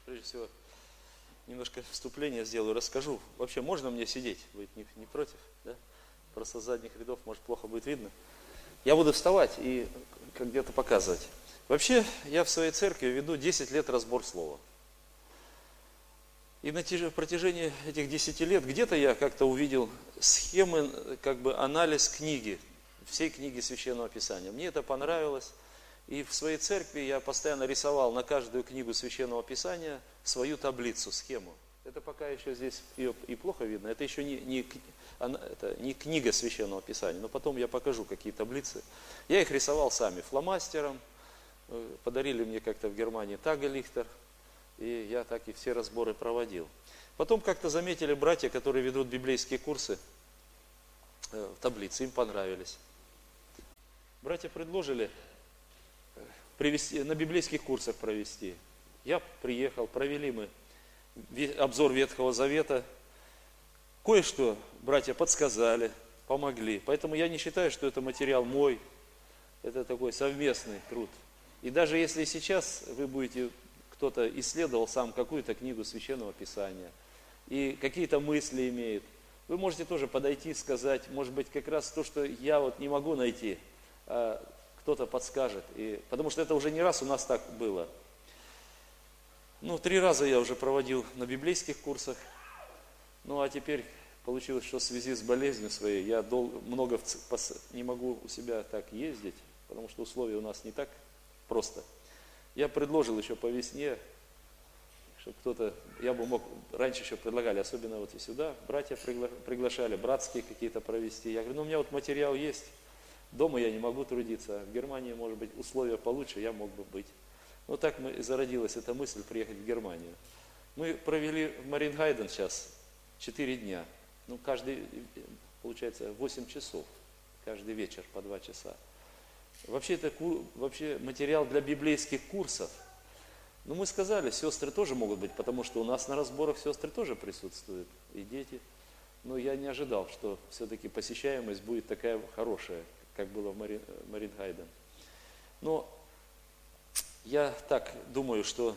Прежде всего, немножко вступление сделаю, расскажу. Вообще, можно мне сидеть? Вы не против? Да? Просто с задних рядов, может, плохо будет видно. Я буду вставать и как где-то показывать. Вообще, я в своей церкви веду 10 лет разбор слова. И на протяжении этих 10 лет где-то я как-то увидел схемы, как бы анализ книги, всей книги Священного Писания. Мне это понравилось. И в своей церкви я постоянно рисовал на каждую книгу Священного Писания свою таблицу, схему. Это пока еще здесь ее и плохо видно. Это еще не книга Священного Писания, но потом я покажу, какие таблицы. Я их рисовал сами фломастером. Подарили мне как-то в Германии Тагалихтер. И я так и все разборы проводил. Потом как-то заметили братья, которые ведут библейские курсы, таблицы, им понравились. Братья предложили привести, на библейских курсах провести. Я приехал, провели мы обзор Ветхого Завета. Кое-что братья подсказали, помогли. Поэтому я не считаю, что это материал мой. Это такой совместный труд. И даже если сейчас вы будете, кто-то исследовал сам какую-то книгу Священного Писания и какие-то мысли имеет, вы можете тоже подойти и сказать, может быть, как раз то, что я вот не могу найти, кто-то подскажет. Потому что это уже не раз у нас так было. 3 раза я уже проводил на библейских курсах. А теперь получилось, что в связи с болезнью своей я много не могу у себя так ездить, потому что условия у нас не так просто. Я предложил еще по весне, чтобы кто-то, я бы мог, раньше еще предлагали, особенно вот и сюда, братья приглашали, братские какие-то провести. Я говорю, у меня вот материал есть. Дома я не могу трудиться, в Германии, может быть, условия получше, я мог бы быть. Так и зародилась эта мысль приехать в Германию. Мы провели в Марингайден сейчас 4 дня. Каждый, получается, 8 часов, каждый вечер по 2 часа. Вообще это материал для библейских курсов. Мы сказали, сестры тоже могут быть, потому что у нас на разборах сестры тоже присутствуют, и дети. Но я не ожидал, что все-таки посещаемость будет такая хорошая, как было в Марингайден. Но я так думаю, что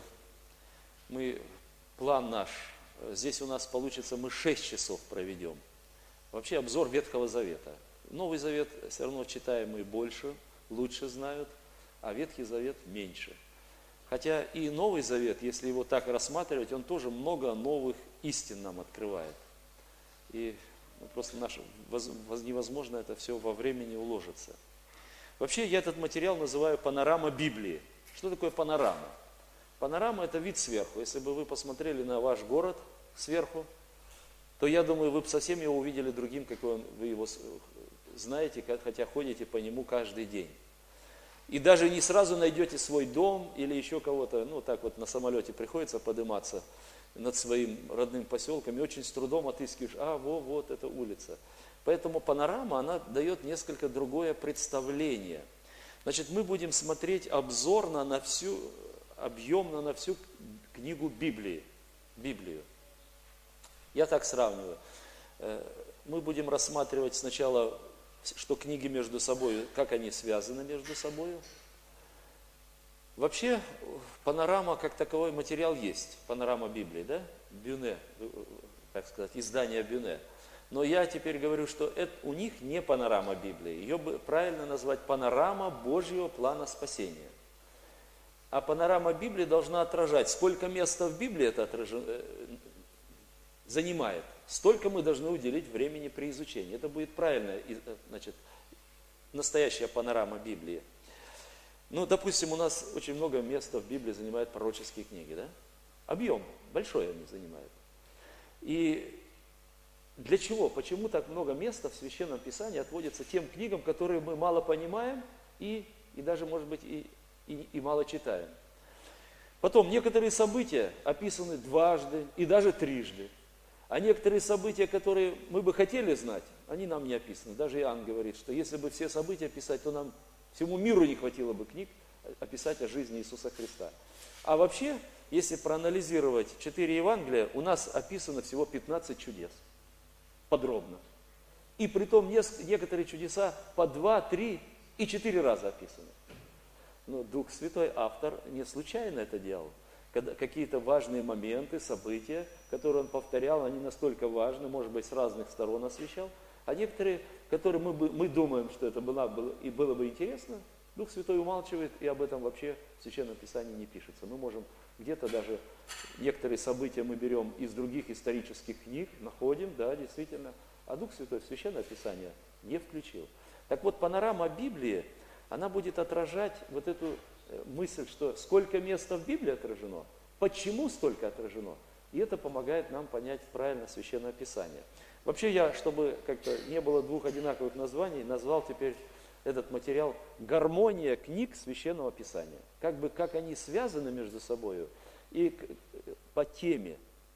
план наш, здесь у нас получится, мы 6 часов проведем. Вообще обзор Ветхого Завета. Новый Завет все равно читаемый больше, лучше знают, а Ветхий Завет меньше. Хотя и Новый Завет, если его так рассматривать, он тоже много новых истин нам открывает. И просто невозможно это все во времени уложиться. Вообще я этот материал называю панорама Библии. Что такое панорама? Панорама – это вид сверху. Если бы вы посмотрели на ваш город сверху, то я думаю, вы бы совсем его увидели другим, какой вы его знаете, хотя ходите по нему каждый день. И даже не сразу найдете свой дом или еще кого-то, так вот на самолете приходится подниматься над своим родным поселком, и очень с трудом отыскиваешь, вот эта улица. Поэтому панорама, она дает несколько другое представление. Значит, мы будем смотреть обзорно объемно на всю книгу Библию. Я так сравниваю. Мы будем рассматривать сначала, что книги между собой, как они связаны между собой. Вообще, панорама как таковой материал есть, панорама Библии, да? Бюне, так сказать, издание Бюне. Но я теперь говорю, что это у них не панорама Библии, ее бы правильно назвать панорама Божьего плана спасения. А панорама Библии должна отражать, сколько места в Библии это занимает, столько мы должны уделить времени при изучении. Это будет правильная, настоящая панорама Библии. Допустим, у нас очень много места в Библии занимают пророческие книги, да? Объем большой они занимают. И для чего? Почему так много места в Священном Писании отводится тем книгам, которые мы мало понимаем и даже, может быть, и мало читаем? Потом, некоторые события описаны дважды и даже трижды. А некоторые события, которые мы бы хотели знать, они нам не описаны. Даже Иоанн говорит, что если бы все события писать, то нам всему миру не хватило бы книг описать о жизни Иисуса Христа. А вообще, если проанализировать 4 Евангелия, у нас описано всего 15 чудес. Подробно. И притом некоторые чудеса по 2, 3 и 4 раза описаны. Но Дух Святой, автор, не случайно это делал. какие-то важные моменты, события, которые он повторял, они настолько важны, может быть, с разных сторон освещал. А некоторые, которые мы думаем, что это было бы интересно, Дух Святой умалчивает, и об этом вообще в Священном Писании не пишется. Мы можем где-то даже некоторые события мы берем из других исторических книг, находим, да, действительно, а Дух Святой в Священное Писание не включил. Так вот, панорама Библии, она будет отражать вот эту мысль, что сколько места в Библии отражено, почему столько отражено, и это помогает нам понять правильно Священное Писание. Вообще я, чтобы как-то не было двух одинаковых названий, назвал теперь этот материал «Гармония книг Священного Писания». Как они связаны между собой и по теме.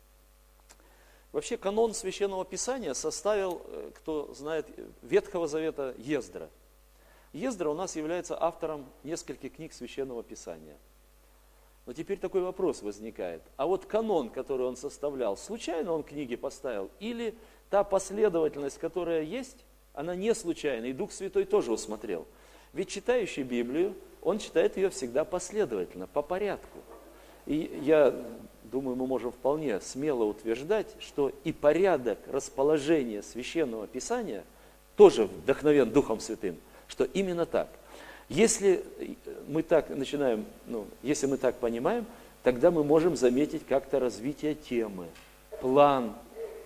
Вообще канон Священного Писания составил, кто знает, Ветхого Завета Ездра. Ездра у нас является автором нескольких книг Священного Писания. Но теперь такой вопрос возникает. А вот канон, который он составлял, случайно он книги поставил? Или та последовательность, которая есть, она не случайна, и Дух Святой тоже усмотрел? Ведь читающий Библию, он читает ее всегда последовательно, по порядку. И я думаю, мы можем вполне смело утверждать, что и порядок расположения Священного Писания тоже вдохновен Духом Святым, что именно так. Если мы так начинаем, если мы так понимаем, тогда мы можем заметить как-то развитие темы, план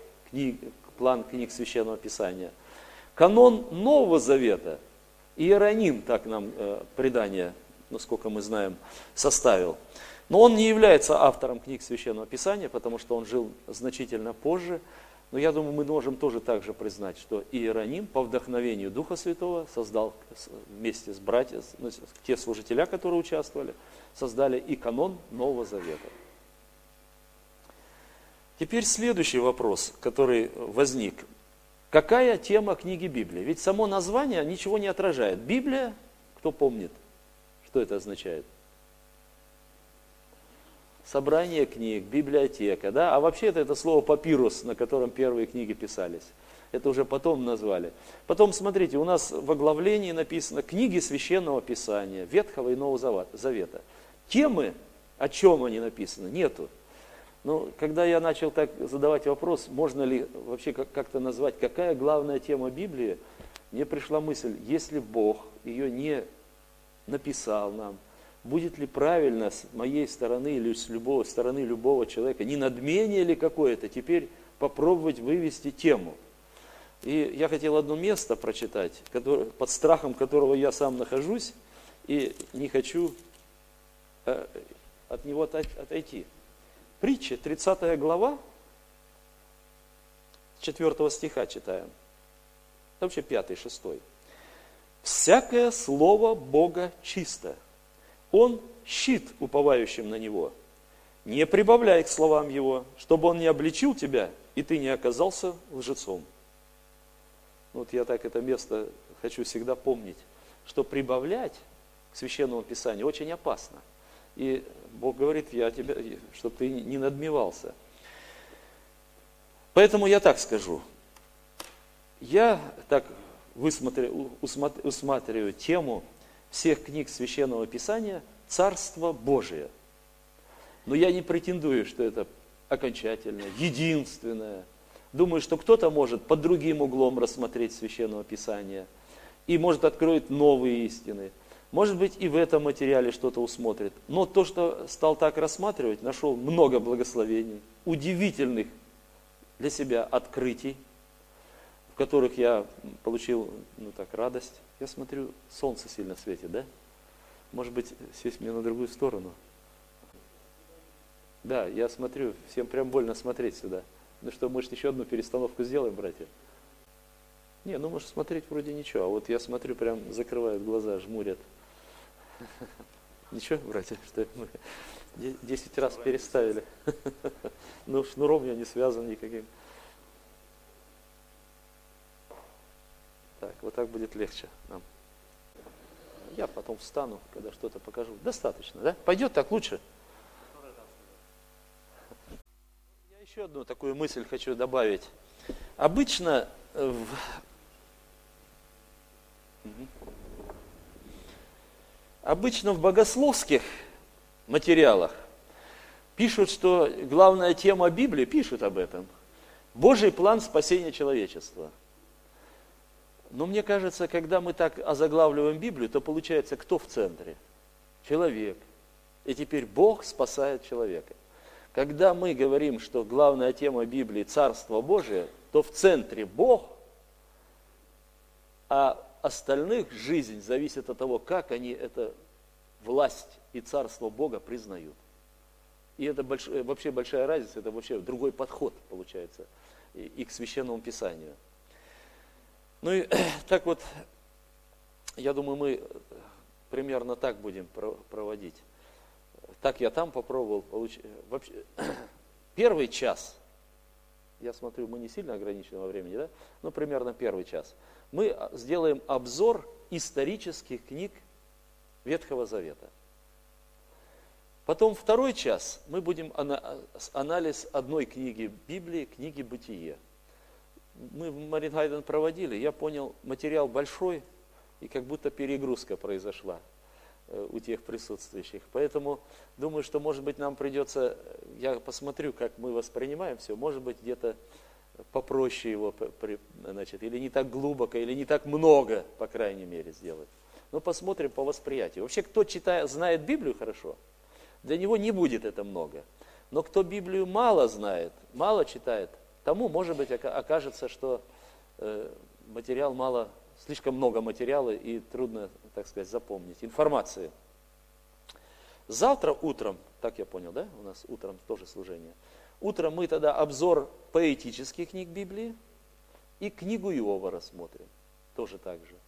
книг Священного Писания. Канон Нового Завета, Иероним, так нам предание, насколько мы знаем, составил. Но он не является автором книг Священного Писания, потому что он жил значительно позже. Но я думаю, мы можем тоже также признать, что Иероним по вдохновению Духа Святого создал вместе с братьями, те служителя, которые участвовали, создали и канон Нового Завета. Теперь следующий вопрос, который возник. Какая тема книги Библии? Ведь само название ничего не отражает. Библия, кто помнит, что это означает? Собрание книг, библиотека, да? А вообще это слово папирус, на котором первые книги писались. Это уже потом назвали. Потом, смотрите, у нас в оглавлении написано «Книги Священного Писания, Ветхого и Нового Завета». Темы, о чем они написаны, нету. Но когда я начал так задавать вопрос, можно ли вообще как-то назвать, какая главная тема Библии, мне пришла мысль, если Бог ее не написал нам, будет ли правильно с моей стороны или с стороны любого человека, не надмение ли какое-то, теперь попробовать вывести тему. И я хотел одно место прочитать, под страхом которого я сам нахожусь, и не хочу от него отойти. Притча, 30 глава, 4 стиха читаем. Это вообще 5-6. «Всякое слово Бога чисто. Он щит уповающим на Него. Не прибавляй к словам Его, чтобы Он не обличил тебя, и ты не оказался лжецом». Вот я так это место хочу всегда помнить, что прибавлять к Священному Писанию очень опасно. И Бог говорит, я тебя, чтобы ты не надмевался. Поэтому я так скажу. Я так усматриваю тему всех книг Священного Писания «Царство Божие». Но я не претендую, что это окончательное, единственное. Думаю, что кто-то может под другим углом рассмотреть Священное Писание и, может, откроет новые истины. Может быть, и в этом материале что-то усмотрит. Но то, что стал так рассматривать, нашел много благословений, удивительных для себя открытий, в которых я получил радость. Я смотрю, солнце сильно светит, да? Может быть, сесть мне на другую сторону? Да, я смотрю, всем прям больно смотреть сюда. Ну что, может, еще одну перестановку сделаем, братья? Не, может, смотреть вроде ничего. А вот я смотрю, прям закрывают глаза, жмурят. Ничего, братья, что мы 10 раз переставили. Ну, шнуром я не связан никаким. Так, вот так будет легче нам. Я потом встану, когда что-то покажу. Достаточно, да? Пойдет так лучше? Я еще одну такую мысль хочу добавить. Обычно в богословских материалах Пишут, что главная тема Библии, пишут об этом, Божий план спасения человечества. Но мне кажется, когда мы так озаглавливаем Библию, то получается, кто в центре? Человек. И теперь Бог спасает человека. Когда мы говорим, что главная тема Библии – Царство Божие, то в центре Бог, а остальных жизнь зависит от того, как они эту власть и Царство Бога признают. И это вообще большая разница, это вообще другой подход получается и к Священному Писанию. Ну и так вот, я думаю, мы примерно так будем проводить. Так я там попробовал. Вообще, первый час, я смотрю, мы не сильно ограничены во времени, да? Ну, примерно первый час. Мы сделаем обзор исторических книг Ветхого Завета. Потом второй час мы будем анализ одной книги Библии, книги Бытие. Мы в Марингайден проводили, я понял, материал большой, и как будто перегрузка произошла у тех присутствующих. Поэтому думаю, что, может быть, нам придется, я посмотрю, как мы воспринимаем все, может быть, где-то попроще его, значит, или не так глубоко, или не так много, по крайней мере, сделать. Но посмотрим по восприятию. Вообще, кто знает Библию хорошо, для него не будет это много. Но кто Библию мало знает, мало читает, тому, может быть, окажется, что материал мало, слишком много материала и трудно, так сказать, запомнить информации. Завтра утром, так я понял, да, у нас утром тоже служение. Утром мы тогда обзор поэтических книг Библии и книгу Иова рассмотрим, тоже так же.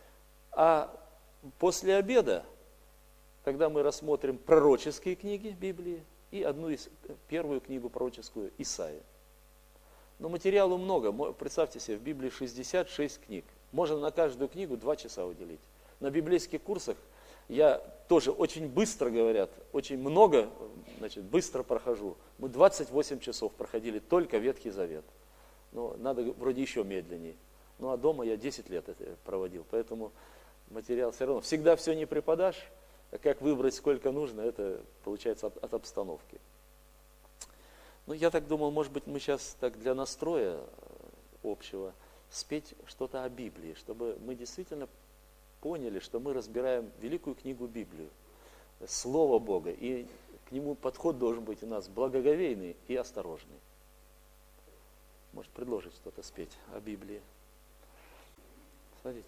А после обеда тогда мы рассмотрим пророческие книги Библии и первую книгу пророческую Исаия. Но материалу много. Представьте себе, в Библии 66 книг. Можно на каждую книгу 2 часа уделить. На библейских курсах я тоже очень быстро, говорят, очень много, значит, быстро прохожу. Мы 28 часов проходили только Ветхий Завет. Но надо вроде еще медленнее. Ну а дома я 10 лет это проводил. Поэтому материал все равно. Всегда все не преподашь. А как выбрать сколько нужно, это получается от обстановки. Ну, я так думал, может быть, мы сейчас так для настроя общего спеть что-то о Библии, чтобы мы действительно поняли, что мы разбираем великую книгу Библию, Слово Бога, и к нему подход должен быть у нас благоговейный и осторожный. Может, предложить что-то спеть о Библии. Смотрите.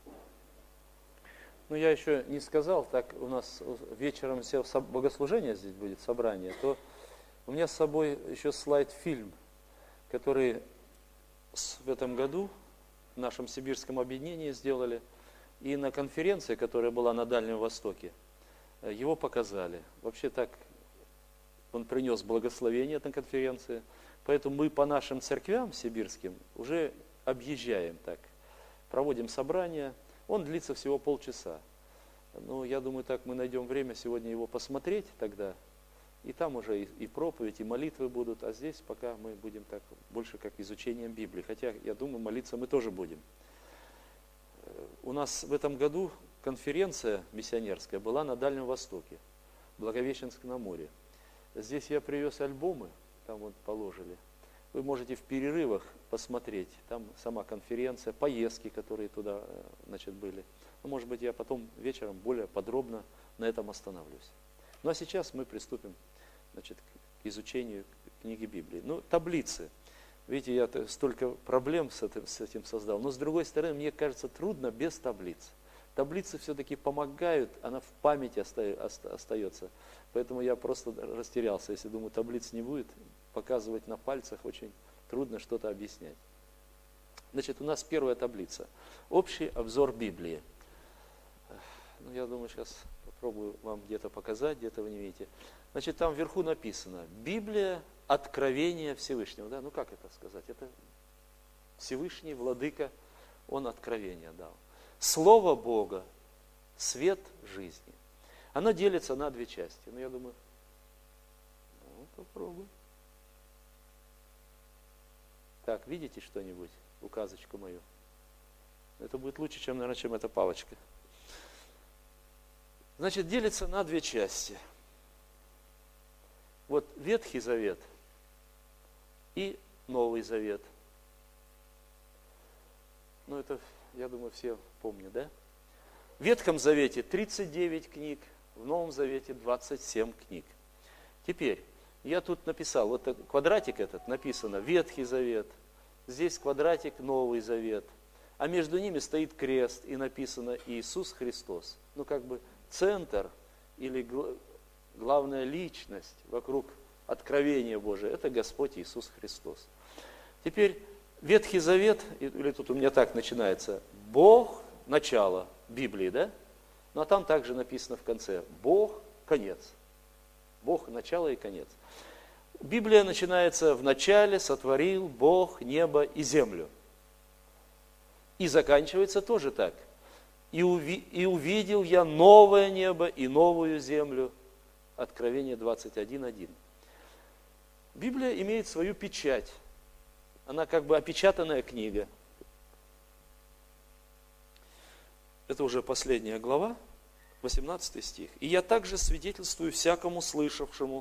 Ну, я еще не сказал, так у нас вечером все богослужение здесь будет, собрание, то у меня с собой еще слайд-фильм, который в этом году в нашем сибирском объединении сделали. И на конференции, которая была на Дальнем Востоке, его показали. Вообще так, он принес благословение на конференции. Поэтому мы по нашим церквям сибирским уже объезжаем так, проводим собрания. Он длится всего полчаса. Ну, я думаю, так мы найдем время сегодня его посмотреть тогда. И там уже и проповедь, и молитвы будут. А здесь пока мы будем так больше как изучением Библии. Хотя, я думаю, молиться мы тоже будем. У нас в этом году конференция миссионерская была на Дальнем Востоке, Благовещенск на море. Здесь я привез альбомы, там вот положили. Вы можете в перерывах посмотреть, там сама конференция, поездки, которые туда, значит, были. Ну, может быть, я потом вечером более подробно на этом остановлюсь. Ну, а сейчас мы приступим, значит, к изучению книги Библии. Ну, таблицы. Видите, я столько проблем с этим создал. Но, с другой стороны, мне кажется, трудно без таблиц. Таблицы все-таки помогают, она в памяти остается. Поэтому я просто растерялся. Если думаю, таблиц не будет, показывать на пальцах очень трудно что-то объяснять. Значит, у нас первая таблица. Общий обзор Библии. Ну, я думаю, сейчас попробую вам где-то показать, где-то вы не видите. Значит, там вверху написано: Библия – откровение Всевышнего. Да? Ну, как это сказать? Это Всевышний, Владыка, Он откровение дал. Слово Бога – свет жизни. Оно делится на 2 части. Ну, я думаю, ну, попробуй. Так, видите что-нибудь? Указочку мою. Это будет лучше, чем, наверное, чем эта палочка. Значит, делится на 2 части. Вот вот Ветхий Завет и Новый Завет. Ну, это, я думаю, все помнят, да? В Ветхом Завете 39 книг, в Новом Завете 27 книг. Теперь, я тут написал, вот квадратик этот написано Ветхий Завет, здесь квадратик Новый Завет, а между ними стоит крест и написано Иисус Христос. Ну, как бы центр или главная личность вокруг откровения Божия – это Господь Иисус Христос. Теперь Ветхий Завет, или тут у меня так начинается, Бог – начало Библии, да? Ну, а там также написано в конце Бог – конец. Бог – начало и конец. Библия начинается в начале сотворил Бог небо и землю. И заканчивается тоже так. И увидел я новое небо и новую землю. Откровение 21:1. Библия имеет свою печать. Она как бы опечатанная книга. Это уже последняя глава, 18 стих. «И я также свидетельствую всякому слышащему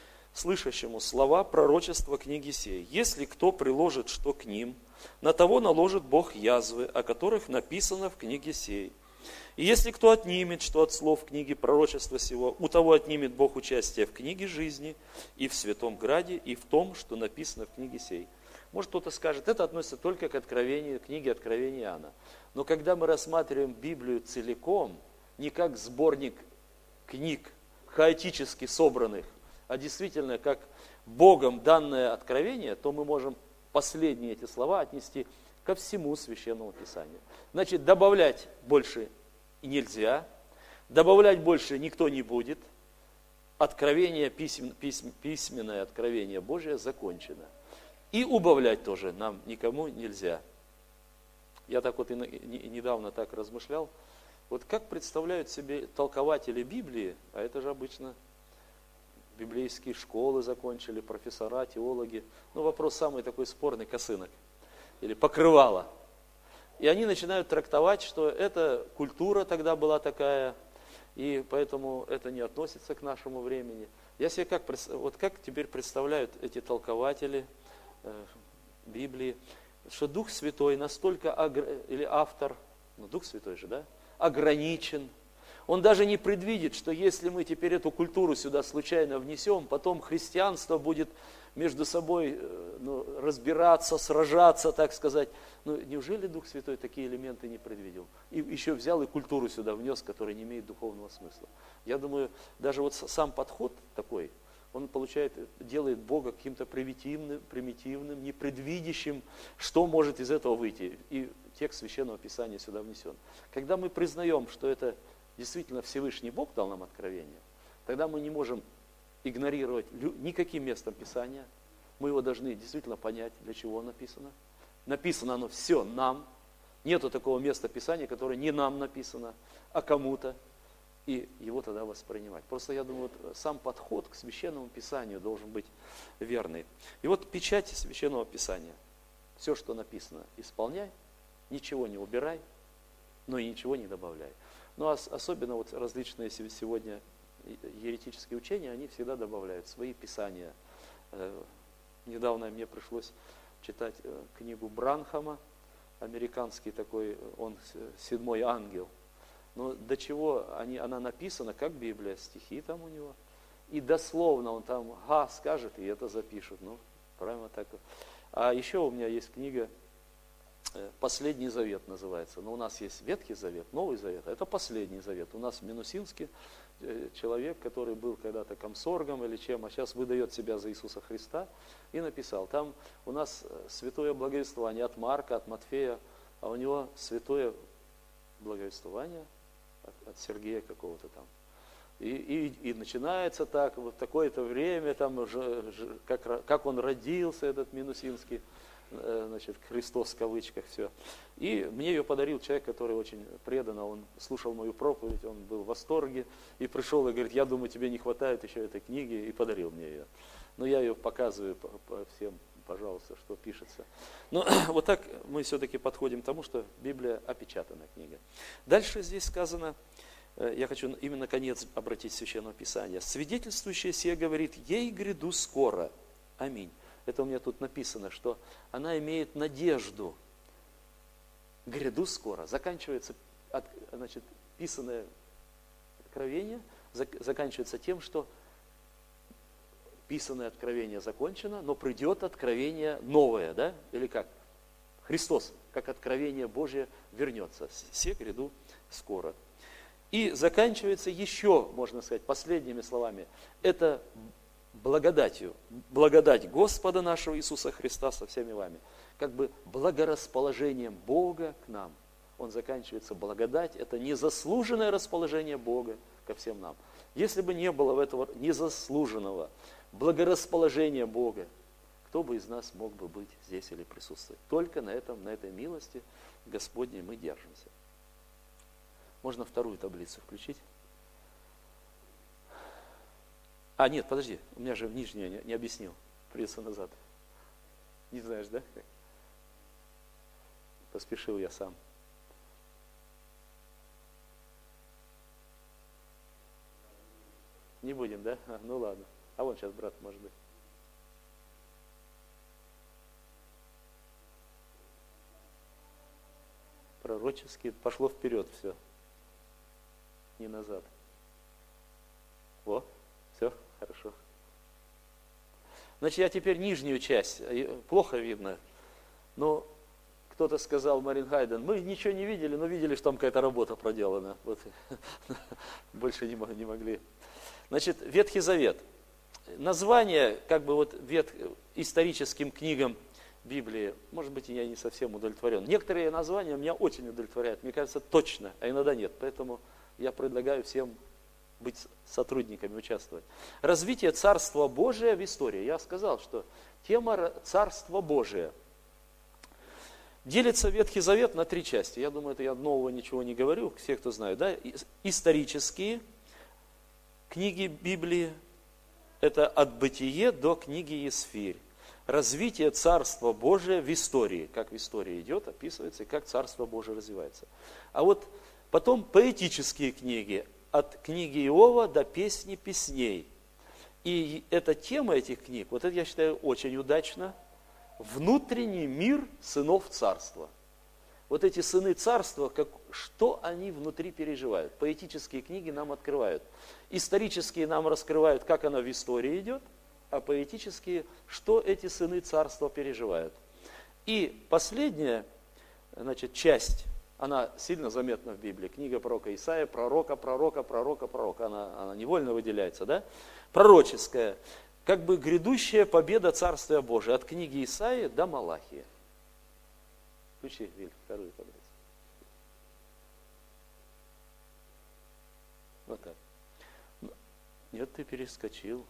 слова пророчества книги сей. Если кто приложит что к ним, на того наложит Бог язвы, о которых написано в книге сей. И если кто отнимет что от слов книги пророчества сего, у того отнимет Бог участие в книге жизни и в святом граде, и в том, что написано в книге сей». Может, кто-то скажет, это относится только к откровению, книге Откровения Иоанна. Но когда мы рассматриваем Библию целиком, не как сборник книг, хаотически собранных, а действительно как Богом данное откровение, то мы можем последние эти слова отнести ко всему Священному Писанию. Значит, добавлять больше нельзя, добавлять больше никто не будет. Откровение, письменное откровение Божие закончено. И убавлять тоже нам никому нельзя. Я так вот недавно так размышлял. Вот как представляют себе толкователи Библии, а это же обычно библейские школы закончили, профессора, теологи. Ну, вопрос самый такой спорный, косынок или покрывало. И они начинают трактовать, что это культура тогда была такая, и поэтому это не относится к нашему времени. Я себе как теперь представляют эти толкователи Библии, что Дух Святой настолько, или автор, ну Дух Святой же, да, ограничен. Он даже не предвидит, что если мы теперь эту культуру сюда случайно внесем, потом христианство будет между собой разбираться, сражаться, так сказать. Ну, неужели Дух Святой такие элементы не предвидел? И еще взял и культуру сюда внес, которая не имеет духовного смысла. Я думаю, даже вот сам подход такой, он делает Бога каким-то примитивным, непредвидящим, что может из этого выйти. И текст Священного Писания сюда внесен. Когда мы признаем, что это действительно Всевышний Бог дал нам откровение, тогда мы не можем игнорировать никаким местом Писания. Мы его должны действительно понять, для чего написано. Написано оно все нам. Нету такого места Писания, которое не нам написано, а кому-то. И его тогда воспринимать. Просто я думаю, вот сам подход к Священному Писанию должен быть верный. И вот печать Священного Писания. Все, что написано, исполняй, ничего не убирай, но и ничего не добавляй. Ну, а особенно вот различные сегодня еретические учения, они всегда добавляют свои писания. Недавно мне пришлось читать книгу Бранхама, американский такой, он «Седьмой ангел». Но до чего она написана, как Библия, стихи там у него. И дословно он там скажет, и это запишут. Ну, правильно так. А еще у меня есть книга «Последний завет» называется. Но у нас есть Ветхий Завет, Новый Завет, а это Последний Завет. У нас в Минусинске человек, который был когда-то комсоргом или чем, а сейчас выдает себя за Иисуса Христа, и написал. Там у нас святое благовествование от Марка, от Матфея, а у него святое благовествование от Сергея какого-то там. И начинается так, вот такое-то время, там, как он родился, этот Минусинский, значит, Христос в кавычках, все. И мне ее подарил человек, который очень преданно, он слушал мою проповедь, он был в восторге, и пришел и говорит, я думаю, тебе не хватает еще этой книги, и подарил мне ее. Но я ее показываю всем, пожалуйста, что пишется. Но вот так мы все-таки подходим к тому, что Библия опечатанная книга. Дальше здесь сказано, я хочу именно конец обратить в Священное Писание. Свидетельствующая сие говорит, ей гряду скоро. Аминь. Это у меня тут написано, что она имеет надежду. Гряду скоро. Заканчивается, значит, писанное откровение, заканчивается тем, что писанное откровение закончено, но придет откровение новое, да? Или как? Христос, как откровение Божие, вернется. Се гряду скоро. И заканчивается еще, можно сказать, последними словами. Это благодатью. Благодать Господа нашего Иисуса Христа со всеми вами. Как бы благорасположением Бога к нам. Он заканчивается благодать. Это незаслуженное расположение Бога ко всем нам. Если бы не было этого незаслуженного благорасположения Бога, кто бы из нас мог бы быть здесь или присутствовать? Только на этой милости Господней мы держимся. Можно вторую таблицу включить? Нет, подожди, у меня же нижняя не объяснил. Придется назад. Не знаешь, да? Поспешил я сам. Не будем, да? Ну ладно. А вон сейчас брат, может быть. Пророчески пошло вперед все. Не назад. Во, все, хорошо. Значит, я теперь нижнюю часть. Плохо видно. Но кто-то сказал, Марин Хайден, мы ничего не видели, но видели, что там какая-то работа проделана. Вот. Больше не могли. Значит, Ветхий Завет. Название, как бы вот историческим книгам Библии, может быть, я не совсем удовлетворен. Некоторые названия меня очень удовлетворяют, мне кажется, точно, а иногда нет. Поэтому я предлагаю всем быть сотрудниками, участвовать. Развитие Царства Божия в истории. Я сказал, что тема Царства Божия. Делится Ветхий Завет на 3 части. Я думаю, это я нового ничего не говорю, все, кто знают. Да? Исторические книги Библии, это от Бытие до книги Есфирь. Развитие Царства Божия в истории. Как в истории идет, описывается, и как Царство Божие развивается. А вот потом поэтические книги. От книги Иова до песни песней. И эта тема этих книг, вот это я считаю очень удачно. Внутренний мир сынов царства. Вот эти сыны царства, что они внутри переживают. Поэтические книги нам открывают. Исторические нам раскрывают, как оно в истории идет, а поэтические, что эти сыны царства переживают. И последняя, значит, часть, она сильно заметна в Библии. Книга пророка Исаия, пророка. Она невольно выделяется, да? Пророческая. Как бы грядущая победа Царствия Божия. От книги Исаии до Малахии. Включи, Виль, вторую таблицу. Вот так. Нет, ты перескочил.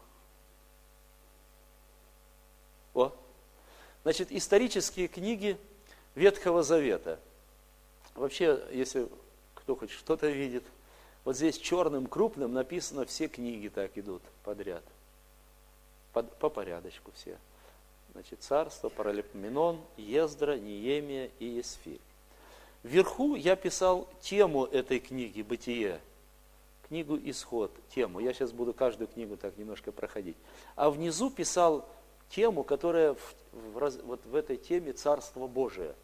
Значит, исторические книги Ветхого Завета. Вообще, если кто хоть что-то видит, вот здесь черным крупным написано, все книги так идут подряд. По порядочку все. Значит, Царство, Паралипоменон, Ездра, Неемия и Есфирь. Вверху я писал тему этой книги «Бытие», книгу «Исход», тему. Я сейчас буду каждую книгу так немножко проходить. А внизу писал тему, которая вот в этой теме Царство Божие.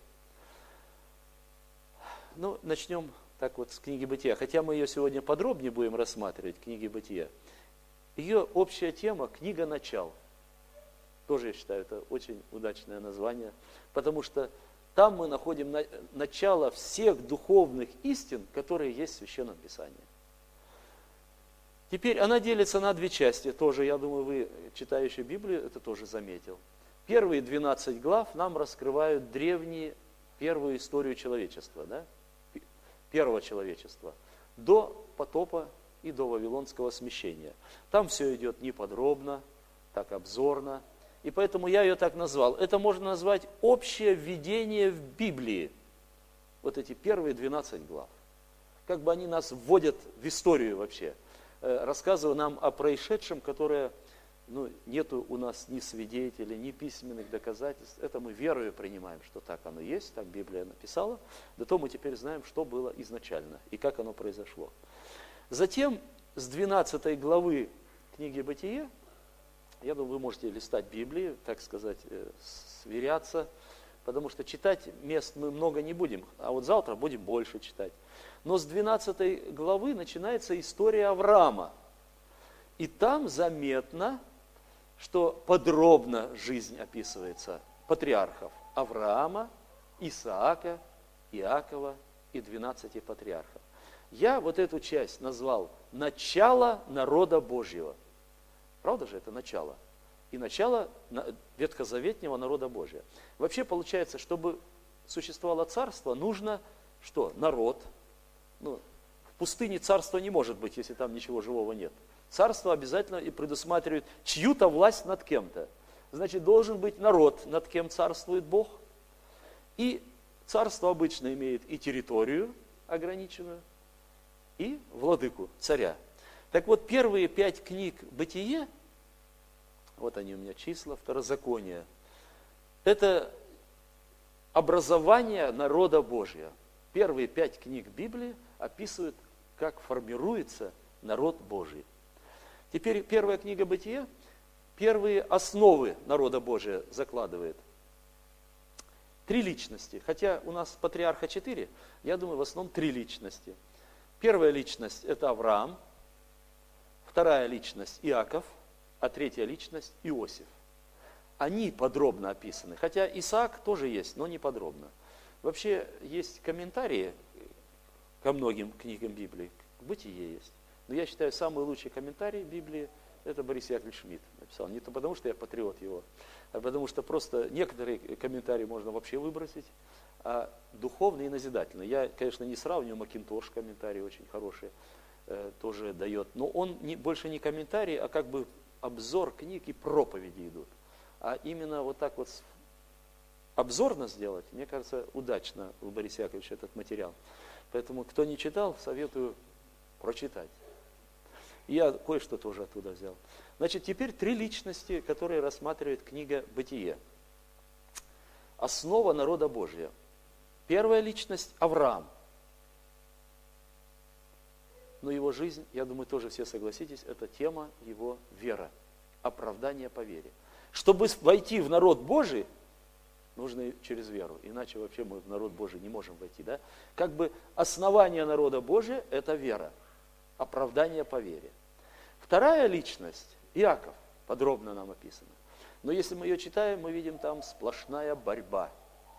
Ну, начнем так вот с книги «Бытия». Хотя мы ее сегодня подробнее будем рассматривать, книги «Бытия». Ее общая тема – книга «Начал». Тоже, я считаю, это очень удачное название, потому что там мы находим начало всех духовных истин, которые есть в Священном Писании. Теперь она делится на 2 части. Тоже, я думаю, вы, читающие Библию, это тоже заметил. Первые 12 глав нам раскрывают первую историю человечества, да? Первого человечества, до потопа и до Вавилонского смещения. Там все идет неподробно, так обзорно. И поэтому я ее так назвал. Это можно назвать общее введение в Библии. Вот эти первые 12 глав. Как бы они нас вводят в историю вообще. Рассказывая нам о происшедшем, которое, нету у нас ни свидетелей, ни письменных доказательств. Это мы верою принимаем, что так оно есть, так Библия написала. Да то мы теперь знаем, что было изначально и как оно произошло. Затем с 12 главы книги «Бытие», я думаю, вы можете листать Библию, так сказать, сверяться, потому что читать мест мы много не будем, а вот завтра будем больше читать. Но с 12 главы начинается история Авраама. И там заметно, что подробно жизнь описывается патриархов Авраама, Исаака, Иакова и 12 патриархов. Я вот эту часть назвал «Начало народа Божьего». Правда же это начало? И начало ветхозаветнего народа Божьего. Вообще получается, чтобы существовало царство, нужно что? Народ. В пустыне царства не может быть, если там ничего живого нет. Царство обязательно и предусматривает чью-то власть над кем-то. Значит, должен быть народ, над кем царствует Бог. И царство обычно имеет и территорию ограниченную, и владыку, царя. Так вот, первые 5 книг «Бытие», вот они у меня числа, Второзаконие, это образование народа Божия. Первые 5 книг Библии описывают, как формируется народ Божий. Теперь первая книга «Бытие», первые основы народа Божия закладывает. 3 личности, хотя у нас патриарха 4, я думаю, в основном 3 личности. Первая личность – это Авраам, вторая личность – Иаков, а третья личность – Иосиф. Они подробно описаны, хотя Исаак тоже есть, но не подробно. Вообще есть комментарии ко многим книгам Библии, Бытие есть. Но я считаю, самый лучший комментарий Библии – это Борис Яковлевич Шмидт написал. Не то потому, что я патриот его, а потому что просто некоторые комментарии можно вообще выбросить, а духовный и назидательный. Я, конечно, не сравниваю, Макинтош комментарий очень хороший тоже дает, но он больше не комментарий, а как бы обзор книг и проповеди идут. А именно вот так вот обзорно сделать, мне кажется, удачно у Бориса Яковлевича этот материал. Поэтому, кто не читал, советую прочитать. Я кое-что тоже оттуда взял. Значит, теперь 3 личности, которые рассматривает книга «Бытие». Основа народа Божия. Первая личность – Авраам. Но его жизнь, я думаю, тоже все согласитесь, это тема его вера, оправдание по вере. Чтобы войти в народ Божий, нужно через веру, иначе вообще мы в народ Божий не можем войти. Да? Как бы основание народа Божия – это вера, оправдание по вере. Вторая личность – Иаков, подробно нам описано. Но если мы ее читаем, мы видим там сплошная борьба.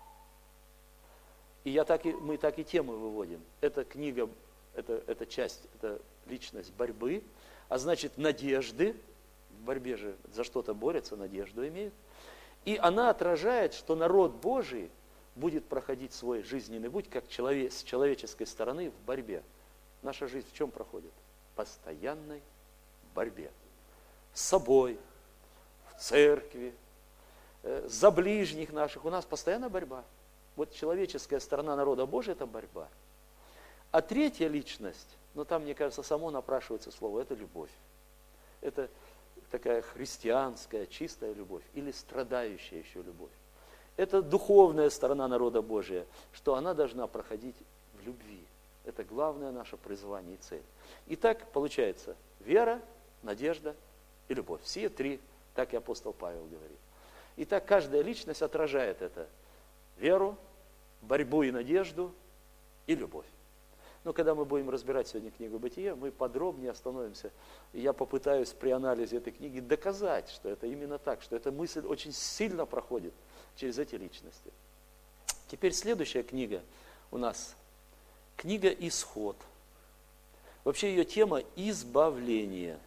И мы так и темы выводим. Эта книга, эта часть, это личность борьбы, а значит надежды. В борьбе же за что-то борются, надежду имеют. И она отражает, что народ Божий будет проходить свой жизненный путь, как с человеческой стороны в борьбе. Наша жизнь в чем проходит? В постоянной борьбе. С собой, в церкви, за ближних наших. У нас постоянная борьба. Вот человеческая сторона народа Божия – это борьба. А третья личность, там, мне кажется, само напрашивается слово, это любовь. Это такая христианская, чистая любовь или страдающая еще любовь. Это духовная сторона народа Божия, что она должна проходить в любви. Это главное наше призвание и цель. Итак, получается, вера, надежда и любовь. Все 3, так и апостол Павел говорит. Итак, каждая личность отражает это. Веру, борьбу и надежду и любовь. Но когда мы будем разбирать сегодня книгу «Бытие», мы подробнее остановимся. И я попытаюсь при анализе этой книги доказать, что это именно так, что эта мысль очень сильно проходит через эти личности. Теперь следующая книга у нас. Книга «Исход». Вообще ее тема – избавление.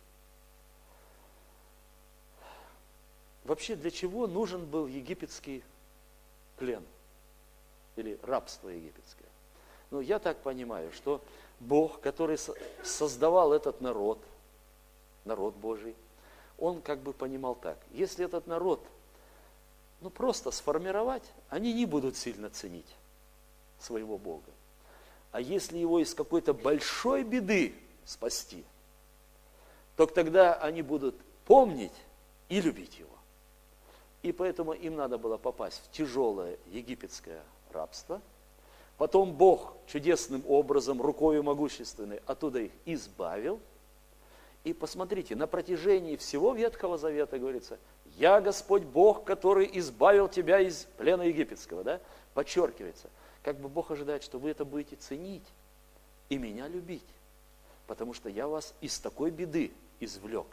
Вообще для чего нужен был египетский плен? Или рабство египетское? Я так понимаю, что Бог, который создавал этот народ Божий, Он как бы понимал так, если этот народ, просто сформировать, они не будут сильно ценить своего Бога. А если его из какой-то большой беды спасти, то тогда они будут помнить и любить его. И поэтому им надо было попасть в тяжелое египетское рабство, Потом Бог чудесным образом, рукою могущественной, оттуда их избавил. И посмотрите, на протяжении всего Ветхого Завета говорится, «Я Господь Бог, который избавил тебя из плена египетского». Да? Подчеркивается, как бы Бог ожидает, что вы это будете ценить и меня любить, потому что я вас из такой беды извлек.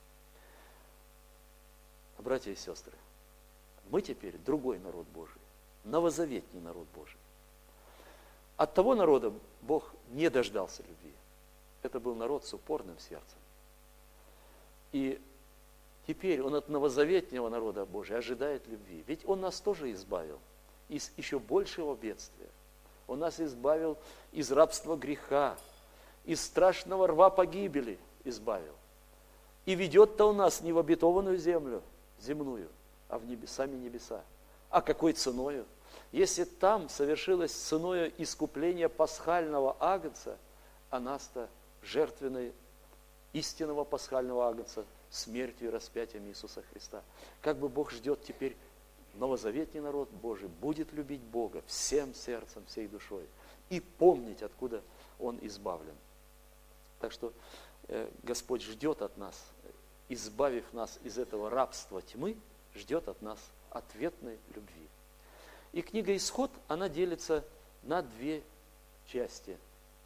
Братья и сестры, мы теперь другой народ Божий, новозаветний народ Божий. От того народа Бог не дождался любви. Это был народ с упорным сердцем. И теперь Он от новозаветнего народа Божия ожидает любви. Ведь Он нас тоже избавил из еще большего бедствия. Он нас избавил из рабства греха, из страшного рва погибели избавил. И ведет-то Он нас не в обетованную землю земную, а в сами небеса. А какой ценою? Если там совершилось ценою искупление пасхального агнца, а нас-то жертвенной истинного пасхального агнца смертью и распятием Иисуса Христа. Как бы Бог ждет теперь новозаветний народ Божий, будет любить Бога всем сердцем, всей душой и помнить, откуда Он избавлен. Так что Господь ждет от нас, избавив нас из этого рабства тьмы, ждет от нас ответной любви. И книга «Исход», она делится на две части.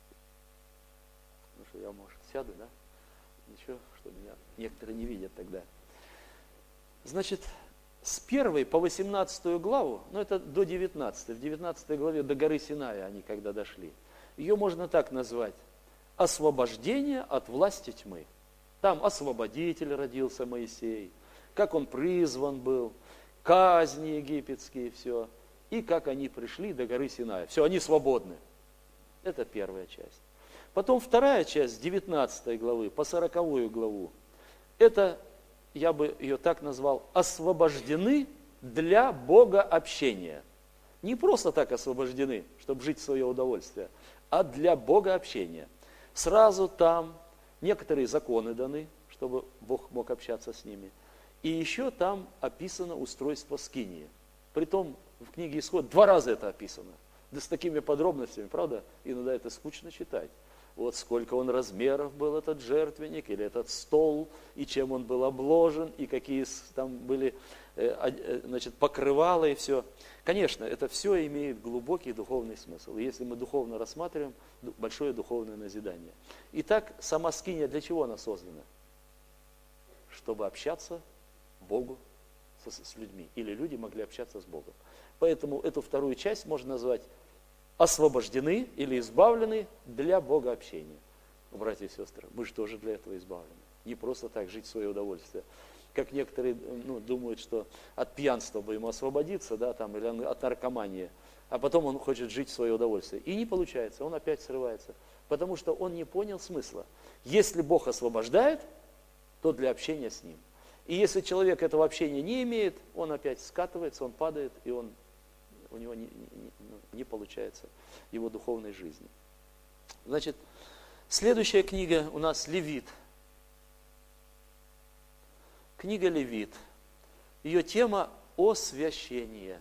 Ну что, я, может, сяду, да? Ничего, что меня некоторые не видят тогда. Значит, с 1 по 18 главу, ну это до 19, в 19 главе до горы Синая они когда дошли, ее можно так назвать: освобождение от власти тьмы. Там освободитель родился Моисей, как он призван был, казни египетские, все, и как они пришли до горы Синая. Все, они свободны. Это первая часть. Потом вторая часть, с 19 главы по 40 главу, это, я бы ее так назвал, освобождены для Бога общения. Не просто так освобождены, чтобы жить в свое удовольствие, а для Бога общения. Сразу там некоторые законы даны, чтобы Бог мог общаться с ними. И еще там описано устройство скинии. Притом в книге «Исход» 2 раза это описано. Да с такими подробностями, правда? Иногда это скучно читать. Вот сколько он размеров был, этот жертвенник, или этот стол, и чем он был обложен, и какие там были покрывала и все. Конечно, это все имеет глубокий духовный смысл. И если мы духовно рассматриваем, большое духовное назидание. Итак, сама скиния для чего она создана? Чтобы общаться Богу с людьми. Или люди могли общаться с Богом. Поэтому эту вторую часть можно назвать освобождены или избавлены для Бога общения. Братья и сестры, мы же тоже для этого избавлены. Не просто так жить в свое удовольствие. Как некоторые думают, что от пьянства бы ему освободиться, да, там, или от наркомании, а потом он хочет жить в свое удовольствие. И не получается, он опять срывается, потому что он не понял смысла. Если Бог освобождает, то для общения с Ним. И если человек этого общения не имеет, он опять скатывается, он падает, и у него не получается его духовной жизни. Значит, следующая книга у нас Левит. Книга Левит. Ее тема освящение.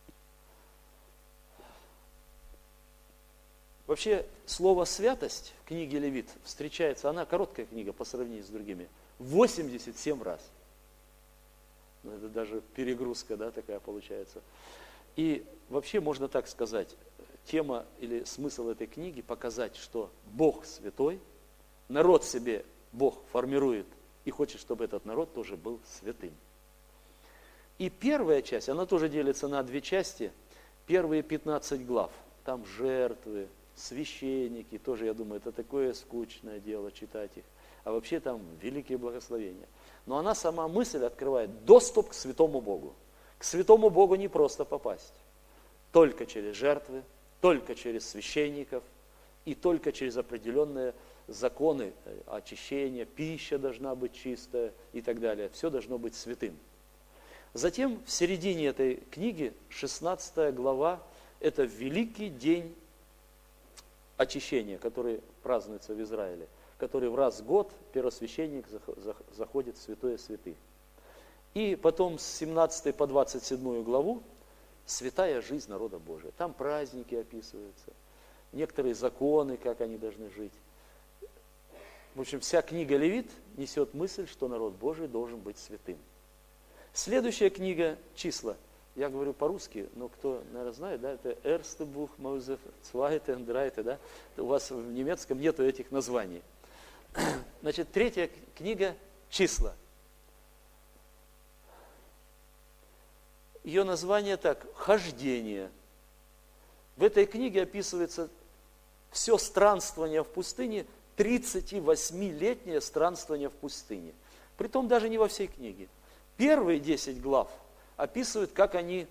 Вообще, слово «святость» в книге Левит встречается, она короткая книга по сравнению с другими, 87 раз. Это даже перегрузка, да, такая получается. И вообще можно так сказать, тема или смысл этой книги показать, что Бог святой, народ себе Бог формирует и хочет, чтобы этот народ тоже был святым. И первая часть, она тоже делится на 2 части, первые 15 глав, там жертвы, священники, тоже, я думаю, это такое скучное дело читать их, а вообще там великие благословения. Но она сама мысль открывает доступ к святому Богу. К святому Богу не просто попасть. Только через жертвы, только через священников и только через определенные законы очищения, пища должна быть чистая и так далее. Все должно быть святым. Затем в середине этой книги, 16 глава, это великий день очищения, который празднуется в Израиле, который в раз в год первосвященник заходит в святое святых. И потом с 17 по 27 главу святая жизнь народа Божия. Там праздники описываются, некоторые законы, как они должны жить. В общем, вся книга Левит несет мысль, что народ Божий должен быть святым. Следующая книга Числа. Я говорю по-русски, но кто, наверное, знает, да, это Erste Buch Mose, Zweite und Dritte, да? У вас в немецком нету этих названий. Значит, третья книга Числа. Ее название так, Хождение. В этой книге описывается все странствование в пустыне, 38-летнее странствование в пустыне. Притом даже не во всей книге. Первые 10 глав описывают, как они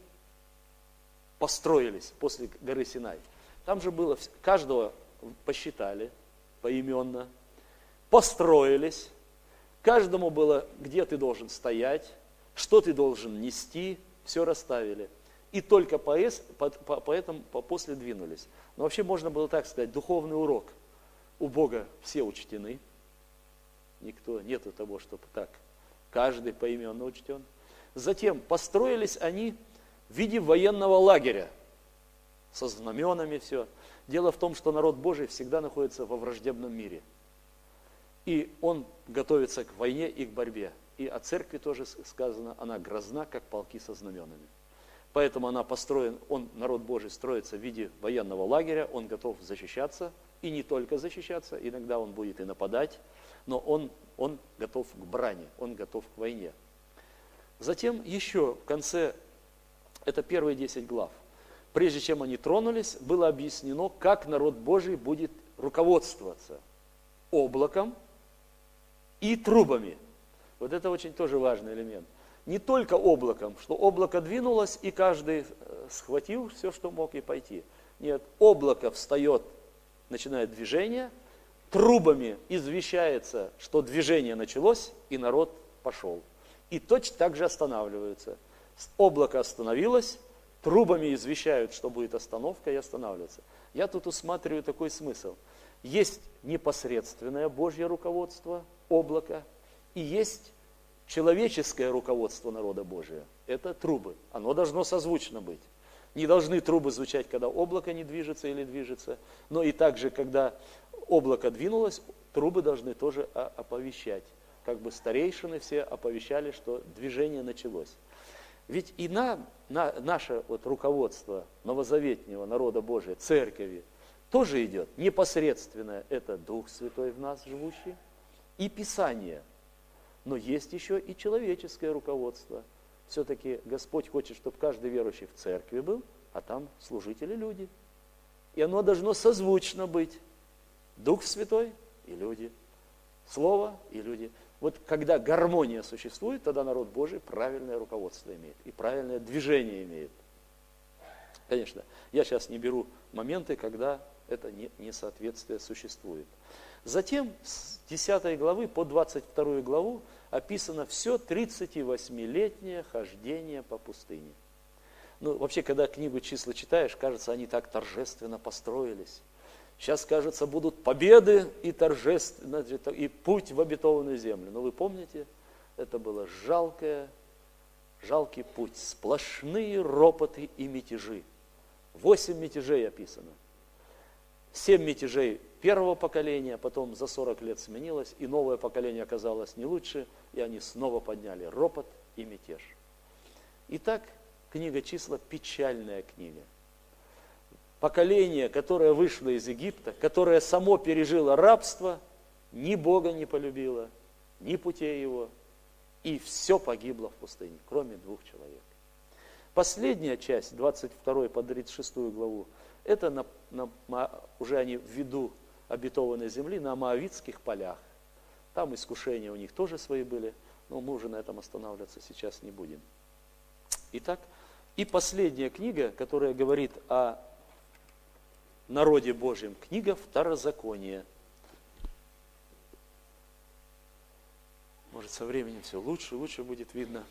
построились после горы Синай. Там же было, каждого посчитали поименно, построились, каждому было, где ты должен стоять, что ты должен нести, все расставили. И только поэтому после двинулись. Но вообще можно было так сказать, духовный урок. У Бога все учтены. Нету того, чтобы так. Каждый поименно учтен. Затем построились они в виде военного лагеря. Со знаменами все. Дело в том, что народ Божий всегда находится во враждебном мире. И он готовится к войне и к борьбе. И о церкви тоже сказано, она грозна, как полки со знаменами. Поэтому она построен, народ Божий строится в виде военного лагеря, он готов защищаться, и не только защищаться, иногда он будет и нападать, но он готов к брани, он готов к войне. Затем еще в конце, это первые 10 глав, прежде чем они тронулись, было объяснено, как народ Божий будет руководствоваться облаком и трубами. Вот это очень тоже важный элемент. Не только облаком, что облако двинулось, и каждый схватил все, что мог, и пойти. Нет, облако встает, начинает движение, трубами извещается, что движение началось, и народ пошел. И точно так же останавливаются. Облако остановилось, трубами извещают, что будет остановка, и останавливается. Я тут усматриваю такой смысл. Есть непосредственное Божье руководство, облако, и есть человеческое руководство народа Божия. Это трубы. Оно должно созвучно быть. Не должны трубы звучать, когда облако не движется или движется, но и также, когда облако двинулось, трубы должны тоже оповещать. Как бы старейшины все оповещали, что движение началось. Ведь и наше руководство новозаветнего народа Божия, церкви, тоже идет непосредственное, это Дух Святой в нас живущий, и Писание. Но есть еще и человеческое руководство. Все-таки Господь хочет, чтобы каждый верующий в церкви был, а там служители люди. И оно должно созвучно быть. Дух Святой и люди. Слово и люди. Вот когда гармония существует, тогда народ Божий правильное руководство имеет. И правильное движение имеет. Конечно, я сейчас не беру моменты, когда это несоответствие существует. Затем с 10 главы по 22 главу описано все 38-летнее хождение по пустыне. Ну, вообще, когда книгу числа читаешь, кажется, они так торжественно построились. Сейчас, кажется, будут победы и торжественно, и путь в обетованную землю. Но вы помните, это было жалкий путь, сплошные ропоты и мятежи. 8 мятежей описано. 7 мятежей первого поколения, потом за 40 лет сменилось, и новое поколение оказалось не лучше, и они снова подняли ропот и мятеж. Итак, книга числа – печальная книга. Поколение, которое вышло из Египта, которое само пережило рабство, ни Бога не полюбило, ни путей его, и все погибло в пустыне, кроме 2 человек. Последняя часть, 22 по 36 главу, это уже они в виду обетованной земли на Моавитских полях. Там искушения у них тоже свои были, но мы уже на этом останавливаться сейчас не будем. Итак, и последняя книга, которая говорит о народе Божьем, книга Второзакония. Может, со временем все лучше будет видно.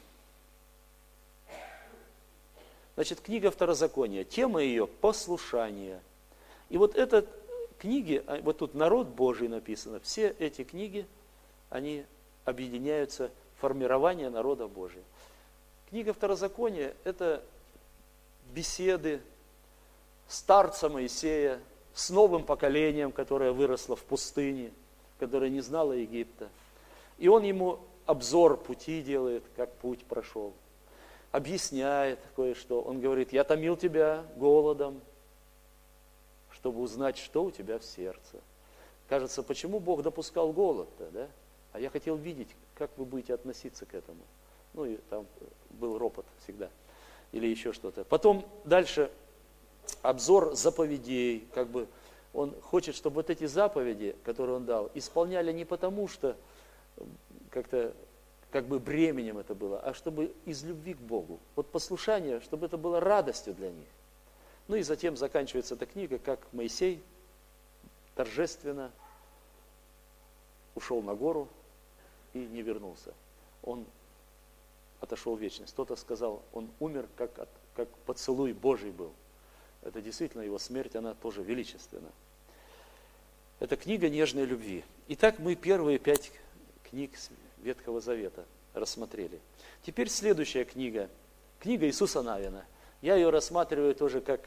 Значит, книга Второзакония, тема ее – послушание. И вот эта книги, вот тут народ Божий написано, все эти книги, они объединяются в формирование народа Божия. Книга Второзакония – это беседы старца Моисея с новым поколением, которое выросло в пустыне, которое не знало Египта. И он ему обзор пути делает, как путь прошел. Объясняет кое-что. Он говорит: я томил тебя голодом, чтобы узнать, что у тебя в сердце. Кажется, почему Бог допускал голод-то, да? А я хотел видеть, как вы будете относиться к этому. Ну и там был ропот всегда. Или еще что-то. Потом дальше обзор заповедей. Как бы он хочет, чтобы вот эти заповеди, которые он дал, исполняли не потому, что как-то как бы бременем это было, а чтобы из любви к Богу. Вот послушание, чтобы это было радостью для них. Ну и затем заканчивается эта книга, как Моисей торжественно ушел на гору и не вернулся. Он отошел в вечность. Кто-то сказал, он умер, как поцелуй Божий был. Это действительно его смерть, она тоже величественна. Это книга нежной любви. Итак, мы первые 5 книг Ветхого Завета рассмотрели. Теперь следующая книга. Книга Иисуса Навина. Я ее рассматриваю тоже как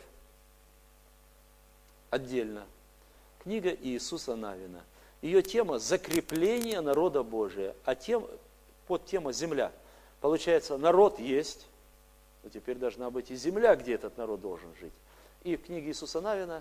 отдельно. Книга Иисуса Навина. Ее тема – закрепление народа Божия, а подтема – земля. Получается, народ есть, но теперь должна быть и земля, где этот народ должен жить. И в книге Иисуса Навина,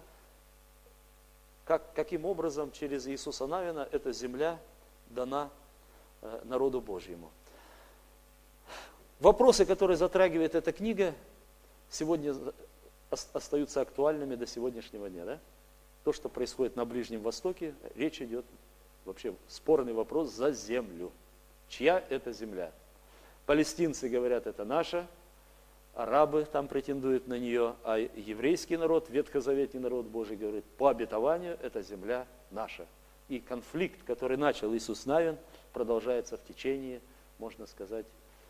каким образом через Иисуса Навина эта земля дана народу Божьему. Вопросы, которые затрагивает эта книга, сегодня остаются актуальными до сегодняшнего дня. Да? То, что происходит на Ближнем Востоке, речь идет, вообще спорный вопрос за землю. Чья это земля? Палестинцы говорят, это наша, арабы там претендуют на нее, а еврейский народ, ветхозаветный народ Божий говорит, по обетованию эта земля наша. И конфликт, который начал Иисус Навин, продолжается в течение, можно сказать,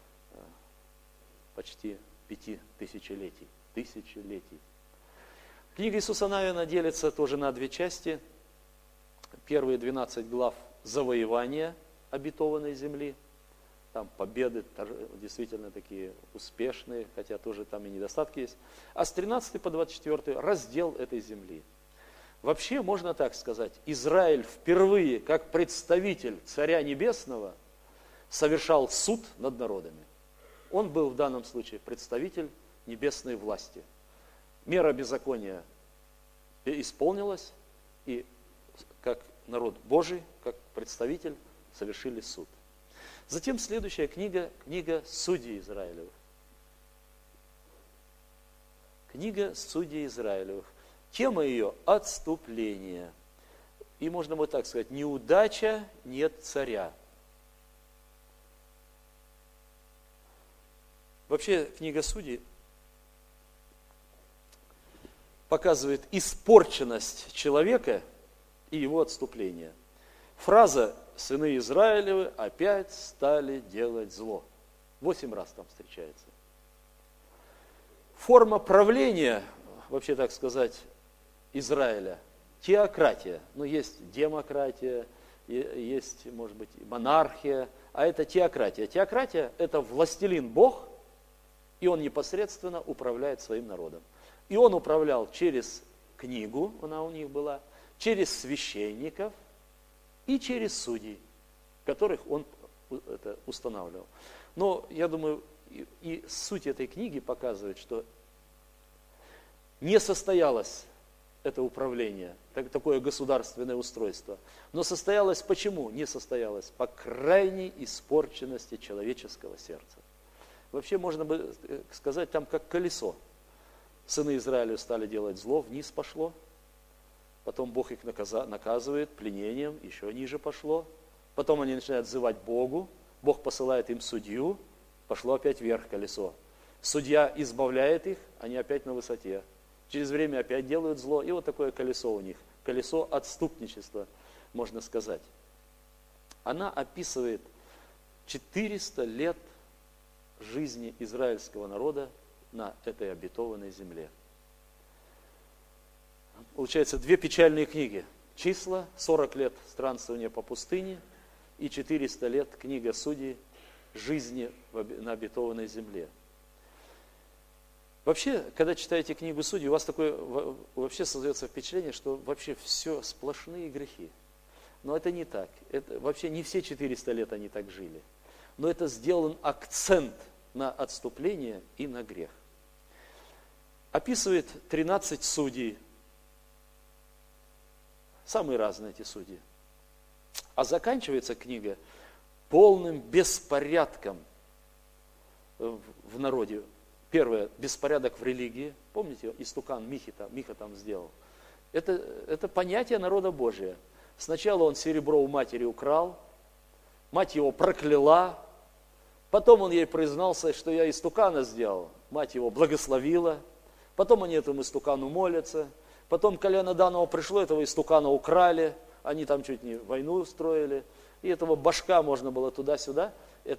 почти 5 тысячелетий. Книга Иисуса Навина делится тоже на 2 части. Первые 12 глав завоевания обетованной земли. Там победы действительно такие успешные, хотя тоже там и недостатки есть. А с 13 по 24 раздел этой земли. Вообще, можно так сказать, Израиль впервые, как представитель Царя Небесного, совершал суд над народами. Он был в данном случае представитель небесной власти. Мера беззакония исполнилась, и как народ Божий, как представитель, совершили суд. Затем следующая книга, книга Судей Израилевых. Книга Судей Израилевых. Тема ее – отступление. И можно вот так сказать, неудача, нет царя. Вообще, книга Судей показывает испорченность человека и его отступление. Фраза «Сыны Израилевы опять стали делать зло». 8 раз там встречается. Форма правления, вообще так сказать, Израиля – теократия. Ну, есть демократия, есть, может быть, монархия, а это теократия. Теократия – это властелин Бог, и он непосредственно управляет своим народом. И он управлял через книгу, она у них была, через священников и через судей, которых он устанавливал. Но я думаю, и суть этой книги показывает, что не состоялось это управление, такое государственное устройство. Но состоялось почему? Не состоялось по крайней испорченности человеческого сердца. Вообще можно бы сказать, там как колесо. Сыны Израиля стали делать зло, вниз пошло. Потом Бог их наказывает пленением, еще ниже пошло. Потом они начинают взывать Богу. Бог посылает им судью, пошло опять вверх колесо. Судья избавляет их, они опять на высоте. Через время опять делают зло, и вот такое колесо у них. Колесо отступничества, можно сказать. Она описывает 400 лет жизни израильского народа на этой обетованной земле. Получается, 2 печальные книги. Числа, 40 лет странствования по пустыне и 400 лет книга Судей жизни на обетованной земле. Вообще, когда читаете книгу Судей, у вас такое вообще создается впечатление, что вообще все сплошные грехи. Но это не так. Это, вообще не все 400 лет они так жили. Но это сделан акцент на отступление и на грех. Описывает 13 судей. Самые разные эти судьи. А заканчивается книга полным беспорядком в народе. Первое, беспорядок в религии. Помните, истукан Миха там сделал. Это понятие народа Божия. Сначала он серебро у матери украл, мать его прокляла, потом он ей признался, что я истукана сделал, мать его благословила, потом они этому истукану молятся, потом колено Данова пришло, этого истукана украли, они там чуть не войну устроили, и этого башка можно было туда-сюда,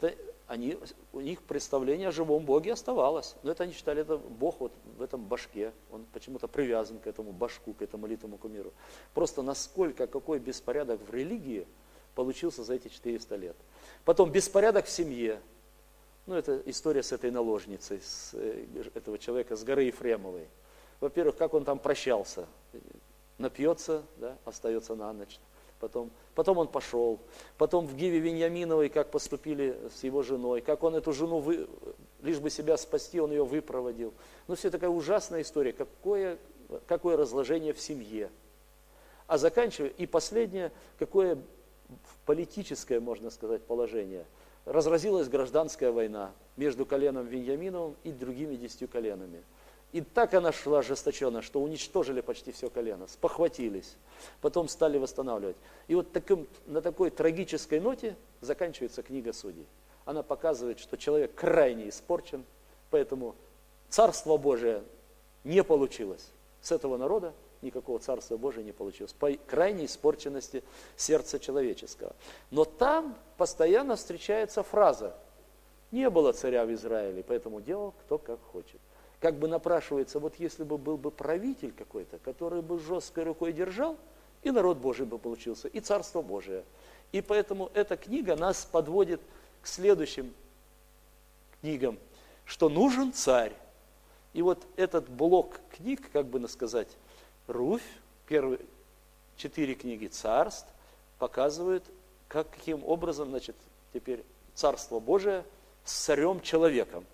у них представление о живом Боге оставалось, но это они считали, это Бог вот в этом башке, он почему-то привязан к этому башку, к этому литому кумиру. Просто какой беспорядок в религии получился за эти 400 лет. Потом беспорядок в семье, это история с этой наложницей, с этого человека с горы Ефремовой. Во-первых, как он там прощался, напьется, да, остается на ночь. Потом он пошел, потом в Гиве Виньяминовой, как поступили с его женой, как он эту жену, лишь бы себя спасти, он ее выпроводил. Все такая ужасная история, какое разложение в семье. А заканчивая, и последнее, какое политическое, можно сказать, положение. Разразилась гражданская война между коленом Виньяминовым и другими 10 коленами. И так она шла ожесточенно, что уничтожили почти все колено, спохватились, потом стали восстанавливать. И вот на такой трагической ноте заканчивается книга Судей. Она показывает, что человек крайне испорчен, поэтому Царство Божие не получилось. С этого народа никакого Царства Божия не получилось, по крайней испорченности сердца человеческого. Но там постоянно встречается фраза: «Не было царя в Израиле, поэтому делал кто как хочет». Как бы напрашивается, вот если бы был бы правитель какой-то, который бы жесткой рукой держал, и народ Божий бы получился, и Царство Божие. И поэтому эта книга нас подводит к следующим книгам, что нужен царь. И вот этот блок книг, как бы сказать, Руфь, первые 4 книги царств, показывают, каким образом, теперь Царство Божие с царем-человеком.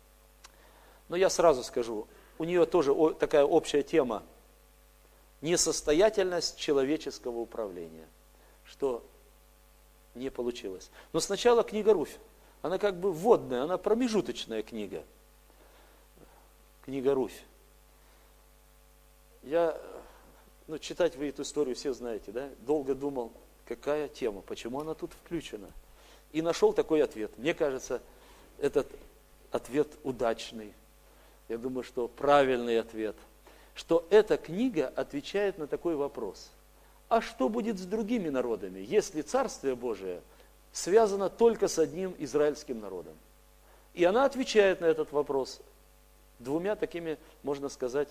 Но я сразу скажу, у нее тоже такая общая тема – несостоятельность человеческого управления, что не получилось. Но сначала книга Руфь, она как бы вводная, она промежуточная книга. Книга Руфь. Читать вы эту историю все знаете, да? Долго думал, какая тема, почему она тут включена. И нашел такой ответ. Мне кажется, этот ответ удачный. Я думаю, что правильный ответ, что эта книга отвечает на такой вопрос. А что будет с другими народами, если Царствие Божие связано только с одним израильским народом? И она отвечает на этот вопрос 2 такими, можно сказать,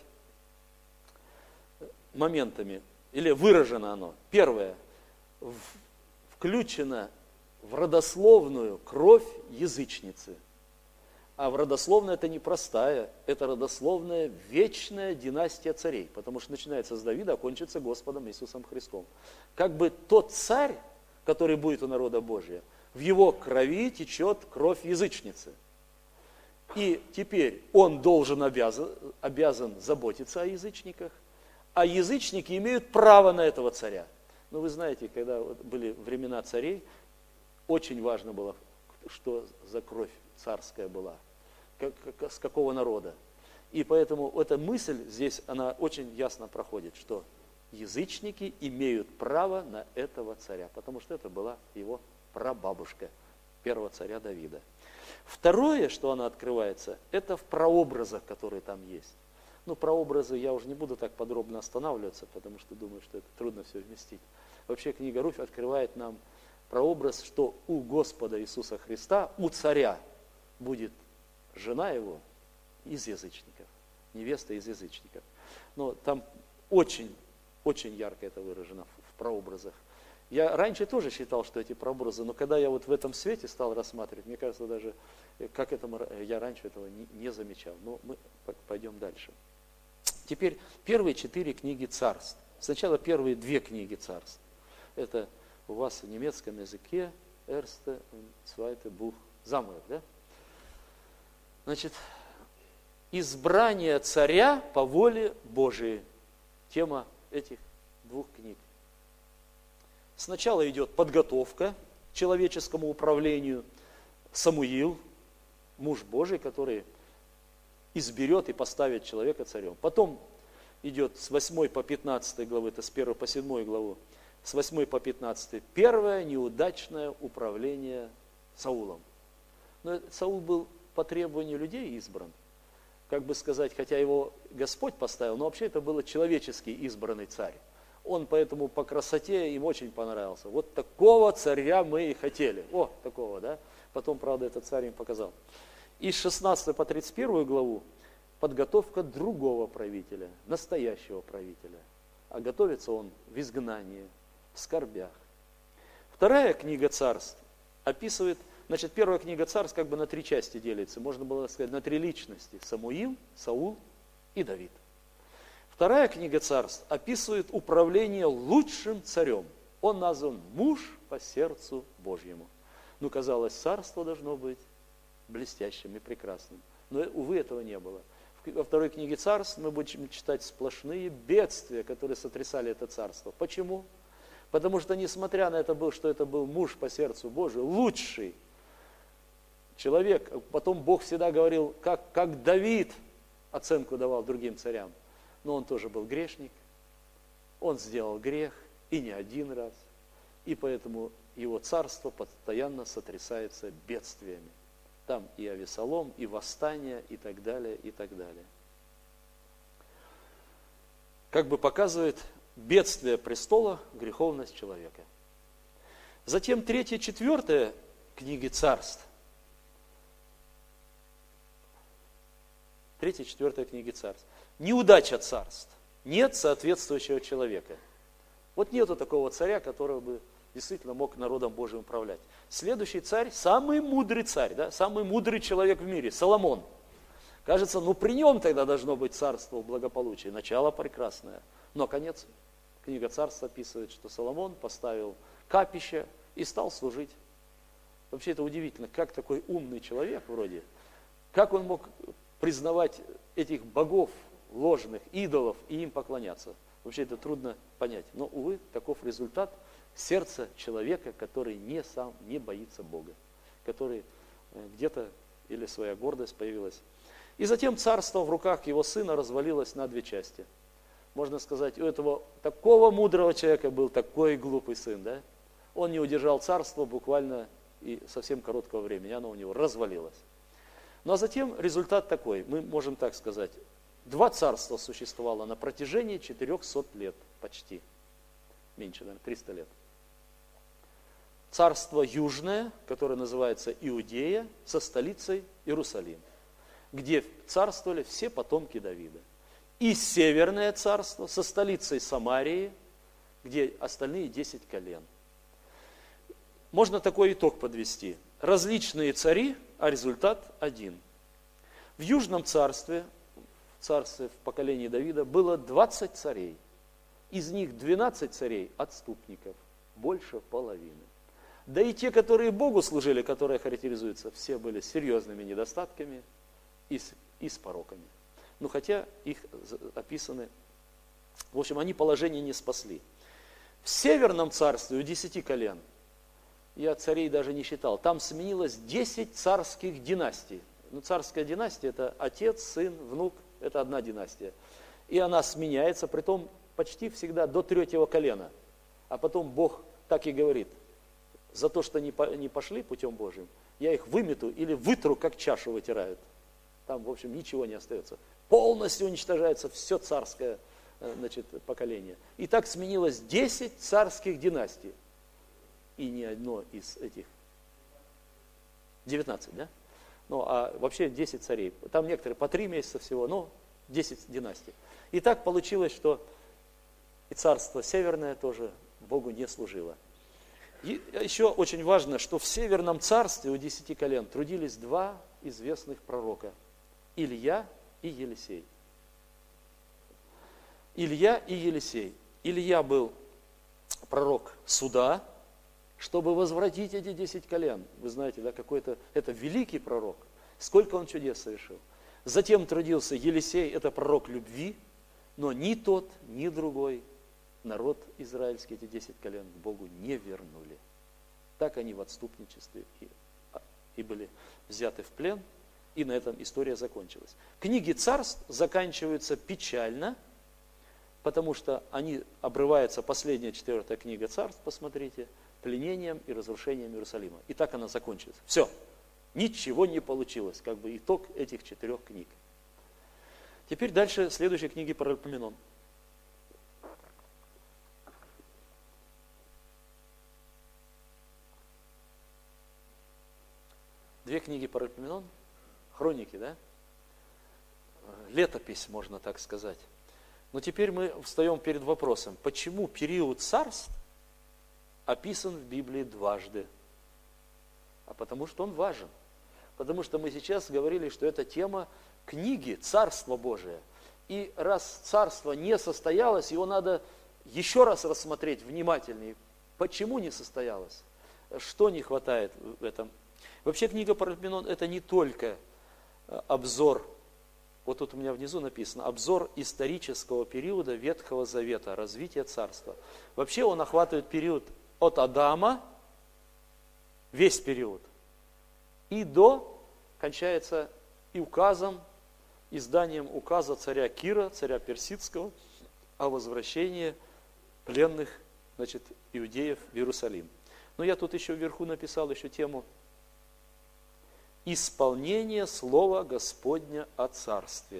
моментами. Или выражено оно. Первое. Включено в родословную кровь язычницы. А родословная это не простая, это родословная вечная династия царей, потому что начинается с Давида, а кончится Господом Иисусом Христом. Как бы тот царь, который будет у народа Божия, в его крови течет кровь язычницы. И теперь он обязан заботиться о язычниках, а язычники имеют право на этого царя. Вы знаете, когда были времена царей, очень важно было, что за кровь царская была, с какого народа. И поэтому эта мысль здесь, она очень ясно проходит, что язычники имеют право на этого царя, потому что это была его прабабушка, первого царя Давида. Второе, что она открывается, это в прообразах, которые там есть. Прообразы я уже не буду так подробно останавливаться, потому что думаю, что это трудно все вместить. Вообще книга Руфь открывает нам прообраз, что у Господа Иисуса Христа, у царя, будет жена его из язычников, невеста из язычников. Но там очень ярко это выражено в прообразах. Я раньше тоже считал, что эти прообразы, но когда я вот в этом свете стал рассматривать, мне кажется, даже Как я раньше этого не замечал. Но мы пойдем дальше. Теперь первые 4 книги царств. Сначала первые 2 книги царств. Это у вас в немецком языке Erste und Zweite Buch Самуэль, да? Значит, избрание царя по воле Божией. Тема этих 2 книг. Сначала идет подготовка к человеческому управлению. Самуил, муж Божий, который изберет и поставит человека царем. Потом идет с 8 по 15 главы, это с 1 по 7 главу, с 8 по 15, первое неудачное управление Саулом. Но Саул был по требованию людей избран. Как бы сказать, хотя его Господь поставил, но вообще это был человеческий избранный царь. Он поэтому по красоте им очень понравился. Вот такого царя мы и хотели. О, такого, да? Потом, правда, этот царь им показал. И с 16 по 31 главу подготовка другого правителя, настоящего правителя. А готовится он в изгнании, в скорбях. Вторая книга царств описывает, значит, первая книга царств как бы на 3 части делится. Можно было сказать, на 3 личности. Самуил, Саул и Давид. Вторая книга царств описывает управление лучшим царем. Он назван муж по сердцу Божьему. Ну, казалось, царство должно быть блестящим и прекрасным. Но, увы, этого не было. Во второй книге царств мы будем читать сплошные бедствия, которые сотрясали это царство. Почему? Потому что, несмотря на это, что это был муж по сердцу Божию, лучший человек, потом Бог всегда говорил, как Давид оценку давал другим царям, но он тоже был грешник, он сделал грех, и не один раз, и поэтому его царство постоянно сотрясается бедствиями. Там и Авесолом, и восстание, и так далее, и так далее. Как бы показывает бедствие престола, греховность человека. Затем 3, 4 книги царств. 3, 4 книги царств. Неудача царств. Нет соответствующего человека. Вот нету такого царя, которого бы действительно мог народом Божьим управлять. Следующий царь, самый мудрый царь, да, самый мудрый человек в мире, Соломон. Кажется, при нем тогда должно быть царство в благополучии. Начало прекрасное. Но конец, книга царств описывает, что Соломон поставил капище и стал служить. Вообще это удивительно, как такой умный человек вроде, как он мог признавать этих богов ложных, идолов и им поклоняться. Вообще это трудно понять. Но, увы, таков результат сердца человека, который не боится Бога, который где-то или своя гордость появилась. И затем царство в руках его сына развалилось на 2 части. Можно сказать, у этого такого мудрого человека был такой глупый сын, да? Он не удержал царство буквально и совсем короткого времени, оно у него развалилось. Ну а затем результат такой, мы можем так сказать, 2 царства существовало на протяжении 400 лет почти, меньше, наверное, 300 лет. Царство южное, которое называется Иудея, со столицей Иерусалим, где царствовали все потомки Давида. И северное царство со столицей Самарии, где остальные 10 колен. Можно такой итог подвести. Различные цари, а результат один. В южном царстве, в поколении Давида, было 20 царей. Из них 12 царей отступников, больше половины. Да и те, которые Богу служили, которые характеризуются, все были с серьезными недостатками и с пороками. Ну, хотя их описаны, в общем, они положение не спасли. В северном царстве у 10 колен, я царей даже не считал, там сменилось 10 царских династий. Ну, царская династия – это отец, сын, внук, это одна династия. И она сменяется, притом почти всегда до 3-го колена. А потом Бог так и говорит, за то, что не пошли путем Божьим, я их вымету или вытру, как чашу вытирают. Там, в общем, ничего не остается. Полностью уничтожается все царское, поколение. И так сменилось 10 царских династий. И ни одно из этих 19, да? Ну, а вообще 10 царей. Там некоторые по 3 месяца всего, но 10 династий. И так получилось, что и царство северное тоже Богу не служило. И еще очень важно, что в Северном царстве у 10 колен трудились два известных пророка. Илья и Елисей. Илья и Елисей. Илья был пророк суда, чтобы возвратить эти 10 колен. Вы знаете, да, какой-то, это великий пророк. Сколько он чудес совершил. Затем трудился Елисей, это пророк любви, но ни тот, ни другой народ израильский, эти 10 колен, к Богу не вернули. Так они в отступничестве и были взяты в плен, и на этом история закончилась. Книги царств заканчиваются печально, потому что они обрывается, последняя 4 книга царств, посмотрите, пленением и разрушением Иерусалима. И так она закончилась. Все, ничего не получилось, как бы итог этих 4 книг. Теперь дальше следующие книги Паралипоменон. Две книги Паралипоменон, хроники, да? Летопись, можно так сказать. Но теперь мы встаем перед вопросом, почему период царств описан в Библии дважды? А потому что он важен. Потому что мы сейчас говорили, что это тема книги Царство Божие. И раз царство не состоялось, его надо еще раз рассмотреть внимательнее. Почему не состоялось? Что не хватает в этом? Вообще книга Паралипоменон это не только обзор, вот тут у меня внизу написано, обзор исторического периода Ветхого Завета, развития царства. Вообще он охватывает период от Адама, весь период, и до, кончается и указом, изданием указа царя Кира, царя Персидского, о возвращении пленных, значит, иудеев в Иерусалим. Но я тут еще вверху написал еще тему исполнение слова Господня о царстве.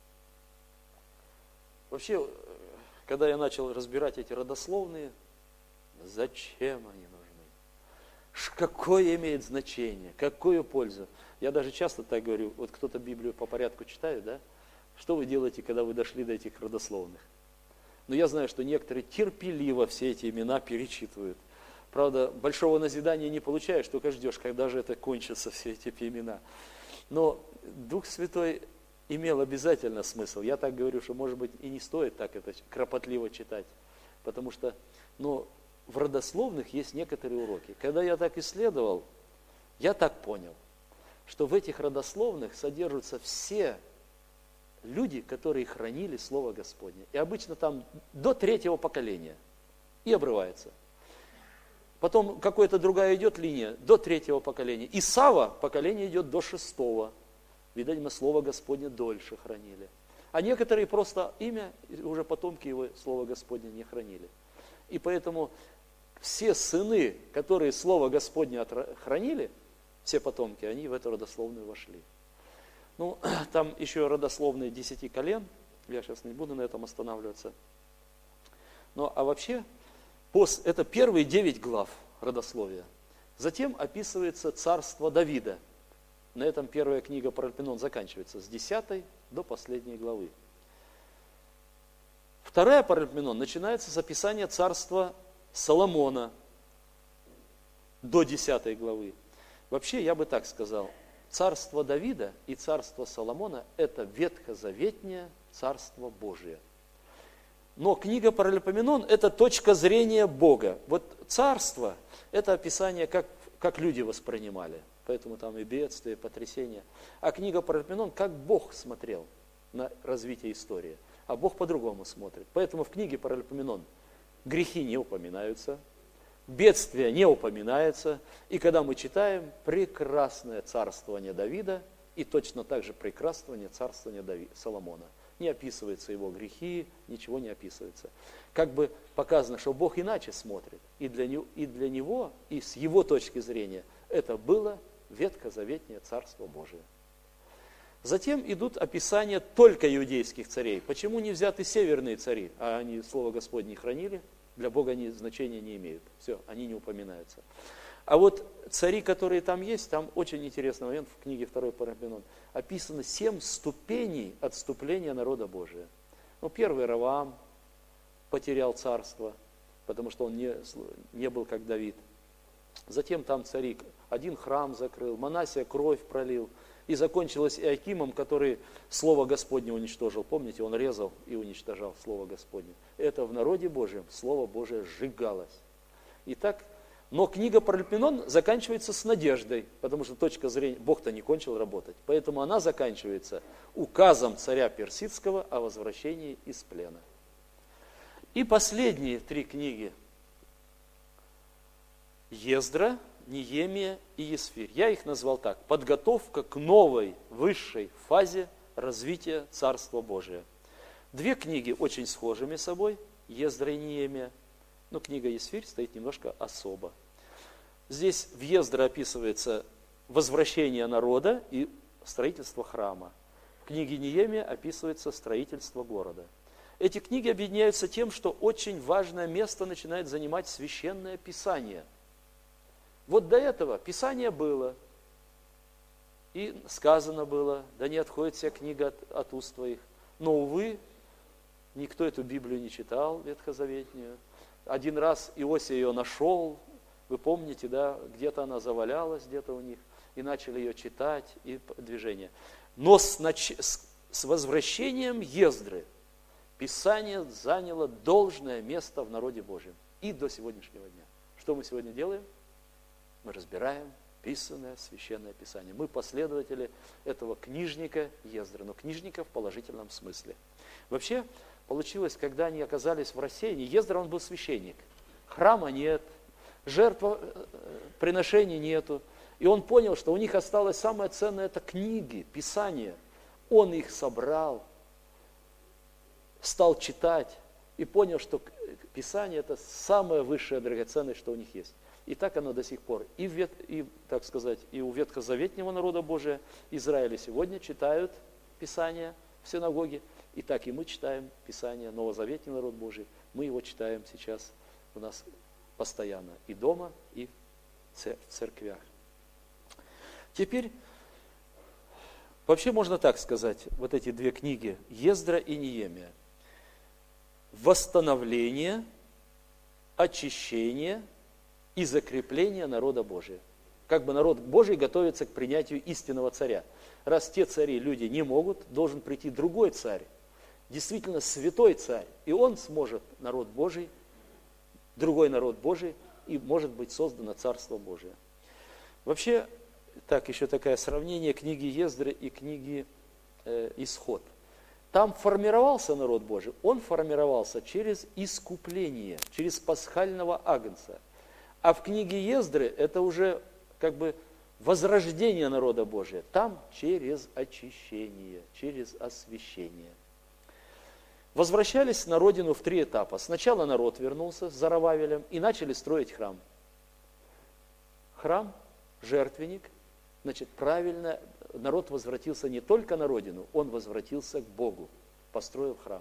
Вообще, когда я начал разбирать эти родословные, зачем они нужны? Какое имеет значение? Какую пользу? Я даже часто так говорю, вот кто-то Библию по порядку читает, да? Что вы делаете, когда вы дошли до этих родословных? Но я знаю, что некоторые терпеливо все эти имена перечитывают. Правда, большого назидания не получаешь, только ждешь, когда же это кончатся, все эти имена. Но Дух Святой имел обязательно смысл. Я так говорю, что, может быть, и не стоит так это кропотливо читать. Потому что, в родословных есть некоторые уроки. Когда я так исследовал, я так понял, что в этих родословных содержатся все люди, которые хранили Слово Господне. И обычно там до 3-го поколения. И обрывается. Потом какая-то другая идет линия до 3-го поколения. И Сава поколение идет до 6-го. Видать, мы Слово Господне дольше хранили. А некоторые просто имя, уже потомки его Слово Господне не хранили. И поэтому все сыны, которые Слово Господне хранили, все потомки, они в эту родословную вошли. Там еще родословные 10 колен. Я сейчас не буду на этом останавливаться. А вообще, это первые 9 глав родословия. Затем описывается царство Давида. На этом первая книга Паралипоменон заканчивается с 10 до последней главы. Вторая Паралипоменон начинается с описания царства Соломона до 10 главы. Вообще, я бы так сказал, царство Давида и царство Соломона – это ветхозаветнее царство Божие. Но книга Паралипоменон – это точка зрения Бога. Вот царство – это описание, как люди воспринимали. Поэтому там и бедствия, и потрясения. А книга Паралипоменон – как Бог смотрел на развитие истории. А Бог по-другому смотрит. Поэтому в книге Паралипоменон грехи не упоминаются, бедствия не упоминаются. И когда мы читаем прекрасное царствование Давида и точно так же прекрасное царствование Соломона. Не описываются его грехи, ничего не описывается. Как бы показано, что Бог иначе смотрит. И для него, и с его точки зрения, это было ветхозаветнее Царство Божие. Затем идут описания только иудейских царей. Почему не взяты северные цари? А они Слово Господне не хранили, для Бога они значения не имеют. Все, они не упоминаются. А вот цари, которые там есть, там очень интересный момент в книге 2 Паралипоменон. Описано 7 ступеней отступления народа Божия. Первый Ровоам потерял царство, потому что он не был как Давид. Затем там цари один храм закрыл, Манассия кровь пролил. И закончилось Иоакимом, который Слово Господне уничтожил. Помните, он резал и уничтожал Слово Господне. Это в народе Божьем Слово Божие сжигалось. Итак, но книга Паралипоменон заканчивается с надеждой, потому что точка зрения, Бог-то не кончил работать. Поэтому она заканчивается указом царя Персидского о возвращении из плена. И последние 3 книги. Ездра, Неемия и Есфирь. Я их назвал так. Подготовка к новой, высшей фазе развития Царства Божия. 2 книги очень схожи между собой. Ездра и Неемия. Но книга Есфирь стоит немножко особо. Здесь в Ездра описывается возвращение народа и строительство храма. В книге Неемия описывается строительство города. Эти книги объединяются тем, что очень важное место начинает занимать Священное Писание. Вот до этого Писание было, и сказано было, да не отходит вся книга от уст твоих. Но, увы, никто эту Библию не читал, ветхозаветную. Один раз Иосия ее нашел, вы помните, да, где-то она завалялась, где-то у них, и начали ее читать, и движение. Но с возвращением Ездры Писание заняло должное место в народе Божьем и до сегодняшнего дня. Что мы сегодня делаем? Мы разбираем писанное Священное Писание. Мы последователи этого книжника Ездры, но книжника в положительном смысле. Вообще, получилось, когда они оказались в рассеянии, Ездра, он был священник. Храма нет, жертвоприношений нету. И он понял, что у них осталось самое ценное, это книги, Писание. Он их собрал, стал читать и понял, что Писание это самая высшая драгоценность, что у них есть. И так оно до сих пор. Так сказать, и у ветхозаветнего народа Божия, Израиля сегодня читают Писание в синагоге. И так и мы читаем Писание, новозаветный народ Божий. Мы его читаем сейчас у нас постоянно. И дома, и в церквях. Теперь, вообще можно так сказать, вот эти 2 книги, Ездра и Неемия. Восстановление, очищение и закрепление народа Божия. Как бы народ Божий готовится к принятию истинного царя. Раз те цари люди не могут, должен прийти другой царь. Действительно святой царь. И он сможет, народ Божий, другой народ Божий, и может быть создано Царство Божие. Вообще, так, еще такое сравнение книги Ездры и книги Исход. Там формировался народ Божий, он формировался через искупление, через пасхального агнца. А в книге Ездры это уже как бы возрождение народа Божия. Там через очищение, через освящение. Возвращались на родину в 3 этапа. Сначала народ вернулся с Зоровавелем и начали строить храм. Храм, жертвенник, значит, правильно, народ возвратился не только на родину, он возвратился к Богу, построив храм.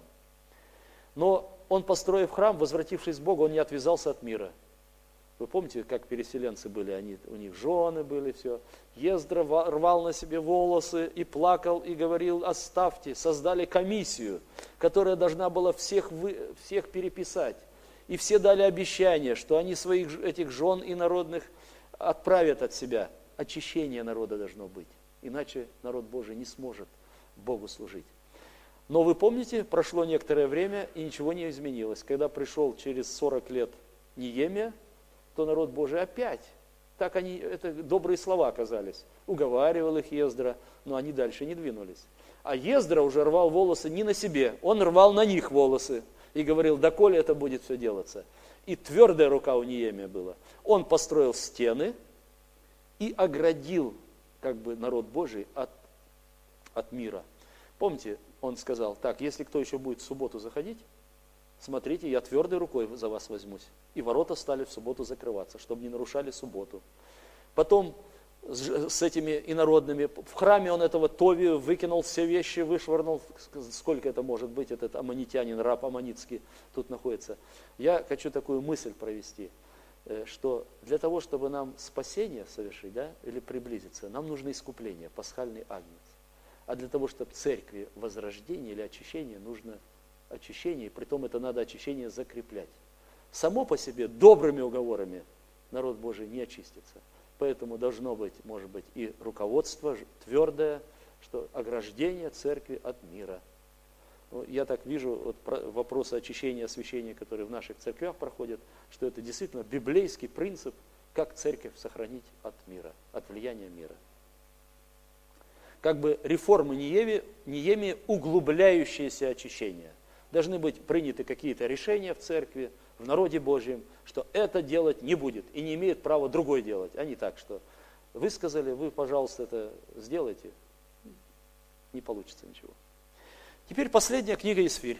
Но он, построив храм, возвратившись к Богу, он не отвязался от мира. Вы помните, как переселенцы были, у них жены были, все. Ездра рвал на себе волосы и плакал, и говорил: оставьте, создали комиссию, которая должна была всех переписать. И все дали обещание, что они своих этих жен и народных отправят от себя. Очищение народа должно быть, иначе народ Божий не сможет Богу служить. Но вы помните, прошло некоторое время, и ничего не изменилось. Когда пришел через 40 лет Неемия, то народ Божий опять, это добрые слова оказались, уговаривал их Ездра, но они дальше не двинулись. А Ездра уже рвал волосы не на себе, он рвал на них волосы и говорил: доколе это будет все делаться. И твердая рука у Неемия была. Он построил стены и оградил как бы народ Божий от мира. Помните, он сказал: так, если кто еще будет в субботу заходить, смотрите, я твердой рукой за вас возьмусь. И ворота стали в субботу закрываться, чтобы не нарушали субботу. Потом с этими инородными, в храме он этого Товию выкинул все вещи, вышвырнул, сколько это может быть, этот аммонитянин, раб аммонитский тут находится. Я хочу такую мысль провести, что для того, чтобы нам спасение совершить, да, или приблизиться, нам нужно искупление, пасхальный агнец. А для того, чтобы церкви возрождение или очищение, нужно очищение, и притом это надо очищение закреплять. Само по себе добрыми уговорами народ Божий не очистится. Поэтому должно быть, может быть, и руководство твердое, что ограждение церкви от мира. Я так вижу вот вопросы очищения, освящения, которые в наших церквях проходят, что это действительно библейский принцип, как церковь сохранить от мира, от влияния мира. Как бы реформы Неемии, углубляющиеся очищения. Должны быть приняты какие-то решения в церкви, в народе Божьем, что это делать не будет и не имеет права другой делать, а не так, что вы сказали, вы, пожалуйста, это сделайте, не получится ничего. Теперь последняя книга Исфирь.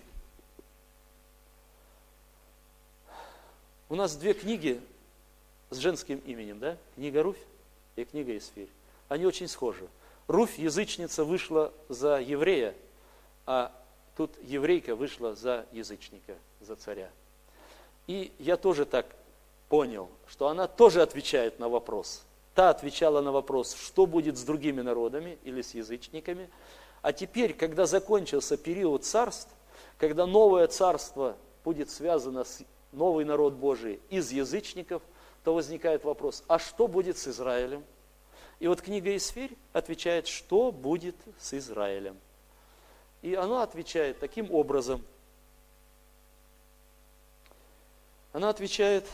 У нас две книги с женским именем, да? Книга Руфь и книга Исфирь. Они очень схожи. Руфь, язычница, вышла за еврея, а тут еврейка вышла за язычника, за царя. И я тоже так понял, что она тоже отвечает на вопрос. Та отвечала на вопрос, что будет с другими народами или с язычниками. А теперь, когда закончился период царств, когда новое царство будет связано с новый народ Божий из язычников, то возникает вопрос, а что будет с Израилем? И вот книга Исфирь отвечает, что будет с Израилем. И она отвечает таким образом. Она отвечает,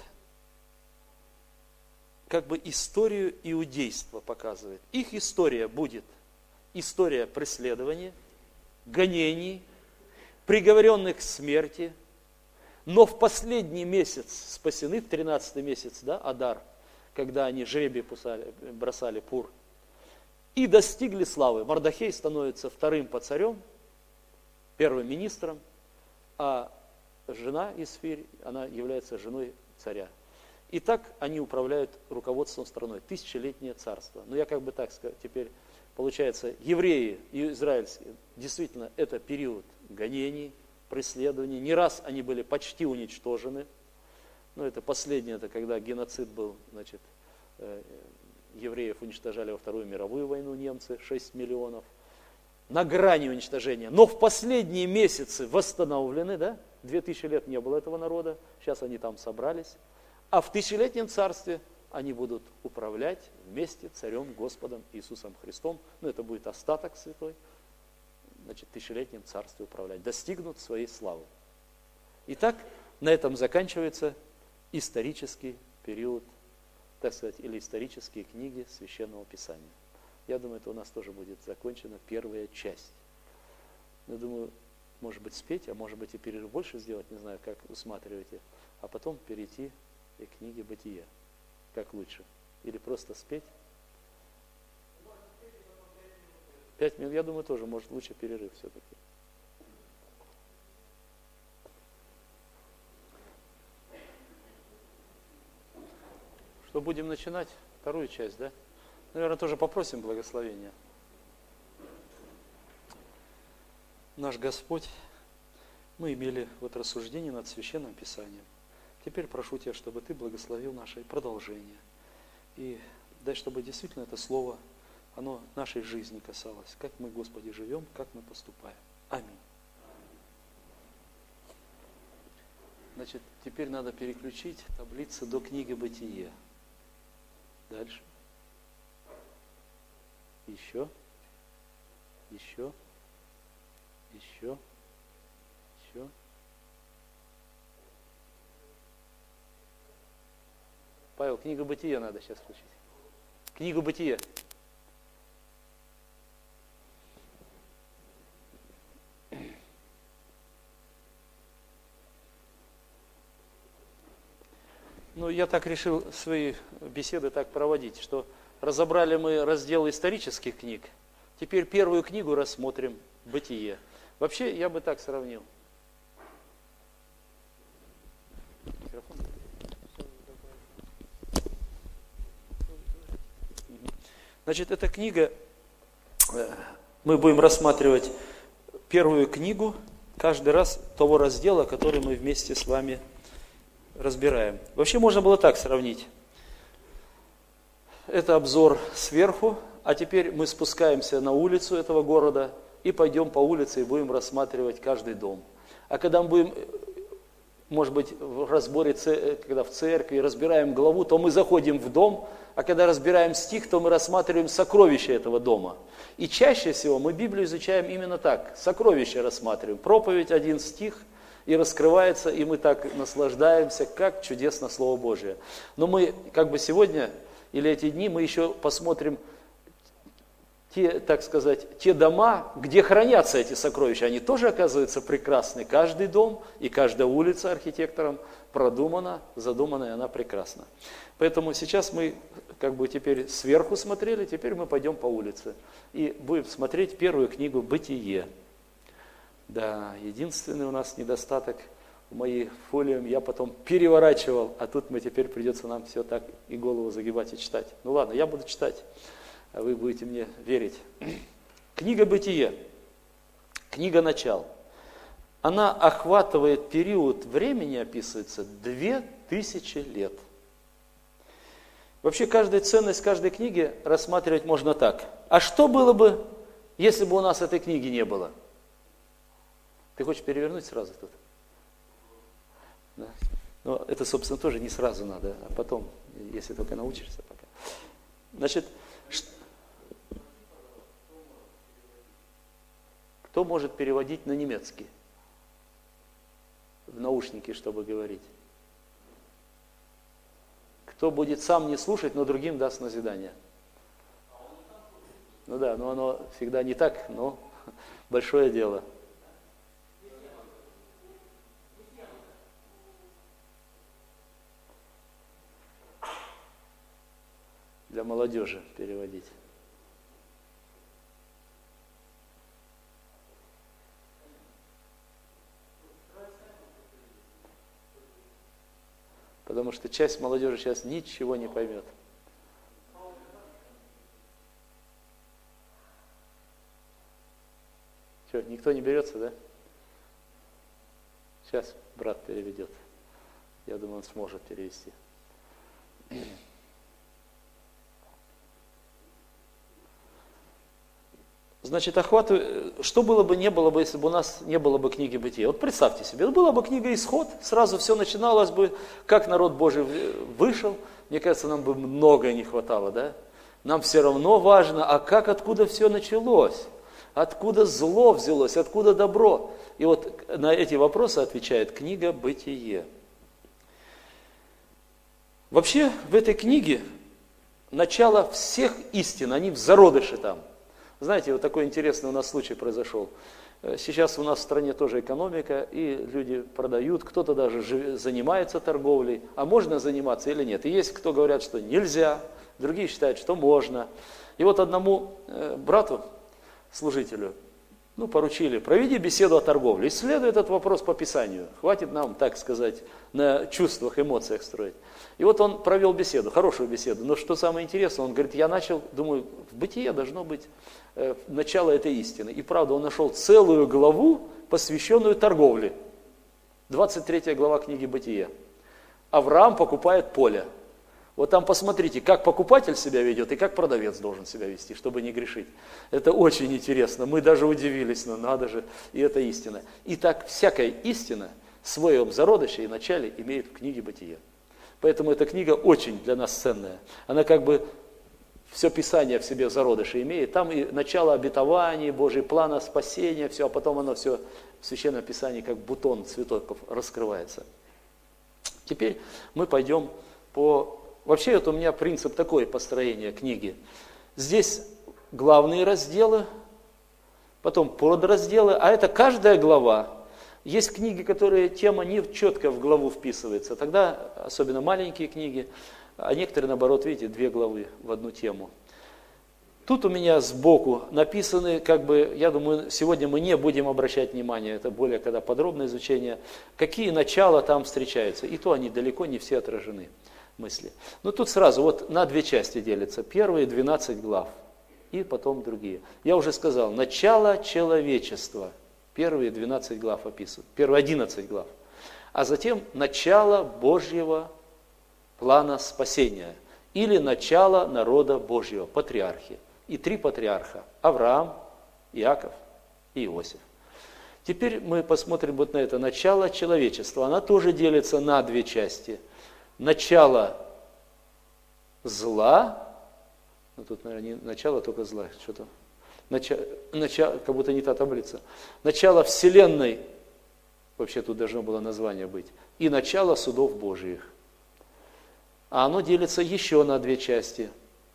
как бы историю иудейства показывает. Их история будет история преследования, гонений, приговоренных к смерти, но в последний месяц спасены, в 13-й месяц, да, Адар, когда они жребий бросали Пур, и достигли славы. Мардохей становится вторым по царем, первым министром, а жена Исфирь, она является женой царя. И так они управляют руководством страной. Тысячелетнее царство. Но я как бы так скажу, теперь получается, евреи и израильские, действительно, это период гонений, преследований. Не раз они были почти уничтожены. Но это последнее, это когда геноцид был, значит, евреев уничтожали во Вторую мировую войну немцы, 6 миллионов. На грани уничтожения. Но в последние месяцы восстановлены, да? 2000 лет не было этого народа, сейчас они там собрались. А в тысячелетнем царстве они будут управлять вместе с царем Господом Иисусом Христом. Ну, это будет остаток святой. Значит, в тысячелетнем царстве управлять. Достигнут своей славы. Итак, на этом заканчивается исторический период, так сказать, или исторические книги Священного Писания. Я думаю, это у нас тоже будет закончена первая часть. Я думаю, может быть, спеть, а может быть и перерыв больше сделать, не знаю, как усматриваете, а потом перейти к книге Бытия. Как лучше? Или просто спеть? 5 минут, я думаю, тоже, может, лучше перерыв все-таки. Что, будем начинать вторую часть, да? Наверное, тоже попросим благословения. Наш Господь, мы имели вот рассуждение над Священным Писанием. Теперь прошу Тебя, чтобы Ты благословил наше продолжение. И дай, чтобы действительно это Слово, оно нашей жизни касалось. Как мы, Господи, живем, как мы поступаем. Аминь. Значит, теперь надо переключить таблицы до книги Бытие. Дальше. Еще. Еще. Еще. Еще. Павел, книгу Бытия надо сейчас включить. Книгу Бытия. Ну, я так решил свои беседы так проводить, что разобрали мы раздел исторических книг, теперь первую книгу рассмотрим Бытие. Вообще, я бы так сравнил. Значит, эта книга, мы будем рассматривать первую книгу каждый раз того раздела, который мы вместе с вами разбираем. Вообще можно было так сравнить. Это обзор сверху, а теперь мы спускаемся на улицу этого города и пойдем по улице и будем рассматривать каждый дом. А когда мы будем может быть, в разборе, когда в церкви разбираем главу, то мы заходим в дом, а когда разбираем стих, то мы рассматриваем сокровища этого дома. И чаще всего мы Библию изучаем именно так, сокровища рассматриваем. Проповедь, один стих, и раскрывается, и мы так наслаждаемся, как чудесно Слово Божие. Но мы как бы сегодня, или эти дни, мы еще посмотрим те, так сказать, те дома, где хранятся эти сокровища, они тоже, оказывается, прекрасны. Каждый дом и каждая улица архитектором продумана, задумана, и она прекрасна. Поэтому сейчас мы как бы теперь сверху смотрели, теперь мы пойдем по улице и будем смотреть первую книгу «Бытие». Да, единственный у нас недостаток в моей фолиум, я потом переворачивал, а тут теперь придется нам все так и голову загибать и читать. Ну ладно, я буду читать. А вы будете мне верить. Книга «Бытие», книга «Начал». Она охватывает период времени, описывается, 2000 лет. Вообще, каждую ценность каждой книги рассматривать можно так. А что было бы, если бы у нас этой книги не было? Ты хочешь перевернуть сразу тут? Да. Но это, собственно, тоже не сразу надо, а потом, если только научишься пока. Значит, кто может переводить на немецкий? В наушники, чтобы говорить. Кто будет сам не слушать, но другим даст назидание. Ну да, но оно всегда не так, но большое дело. Для молодежи переводить. Потому что часть молодежи сейчас ничего не поймет. Что, никто не берется, да? Сейчас брат переведет. Я думаю, он сможет перевести. Значит, что было бы, не было бы, если бы у нас не было бы книги Бытия? Вот представьте себе, была бы книга Исход, сразу все начиналось бы, как народ Божий вышел. Мне кажется, нам бы многое не хватало, да? Нам все равно важно, а как, откуда все началось? Откуда зло взялось, откуда добро? И вот на эти вопросы отвечает книга Бытие. Вообще, в этой книге начало всех истин, они в зародыше там. Знаете, вот такой интересный у нас случай произошел. Сейчас у нас в стране тоже экономика, и люди продают, кто-то даже занимается торговлей. А можно заниматься или нет? И есть кто говорят, что нельзя, другие считают, что можно. И вот одному брату, служителю, поручили, проведи беседу о торговле. Исследуй этот вопрос по Писанию. Хватит нам, так сказать, на чувствах, эмоциях строить. И вот он провел беседу, хорошую беседу. Но что самое интересное, он говорит, я начал, думаю, в Бытие должно быть начало этой истины. И правда, он нашел целую главу, посвященную торговле. 23 глава книги Бытие. Авраам покупает поле. Вот там посмотрите, как покупатель себя ведет и как продавец должен себя вести, чтобы не грешить. Это очень интересно. Мы даже удивились, но надо же, и это истина. И так всякая истина в своем зародыше и начале имеет в книге Бытие. Поэтому эта книга очень для нас ценная. Она как бы все Писание в себе в зародыше имеет. Там и начало обетований, Божий плана спасения, все, а потом оно все в Священном Писании как бутон цветов раскрывается. Теперь мы пойдем по... Вообще это у меня принцип такой построения книги. Здесь главные разделы, потом подразделы, а это каждая глава. Есть книги, которые тема не четко в главу вписывается, тогда особенно маленькие книги, а некоторые, наоборот, видите, 2 главы в одну тему. Тут у меня сбоку написаны, я думаю, сегодня мы не будем обращать внимание, это более когда подробное изучение, какие начала там встречаются, и то они далеко не все отражены, мысли. Но тут сразу вот на 2 части делятся, первые 12 глав и потом другие. Я уже сказал, начало человечества. Первые 12 глав описывают, первые 11 глав. А затем начало Божьего плана спасения. Или начало народа Божьего, патриархи. И 3 патриарха. Авраам, Иаков и Иосиф. Теперь мы посмотрим вот на это. Начало человечества. Она тоже делится на две части. Начало зла. Ну, тут, наверное, не начало, только зла. Что-то. Начало, как будто не та таблица. Начало Вселенной. Вообще тут должно было название быть. И начало судов Божьих. А оно делится еще на две части.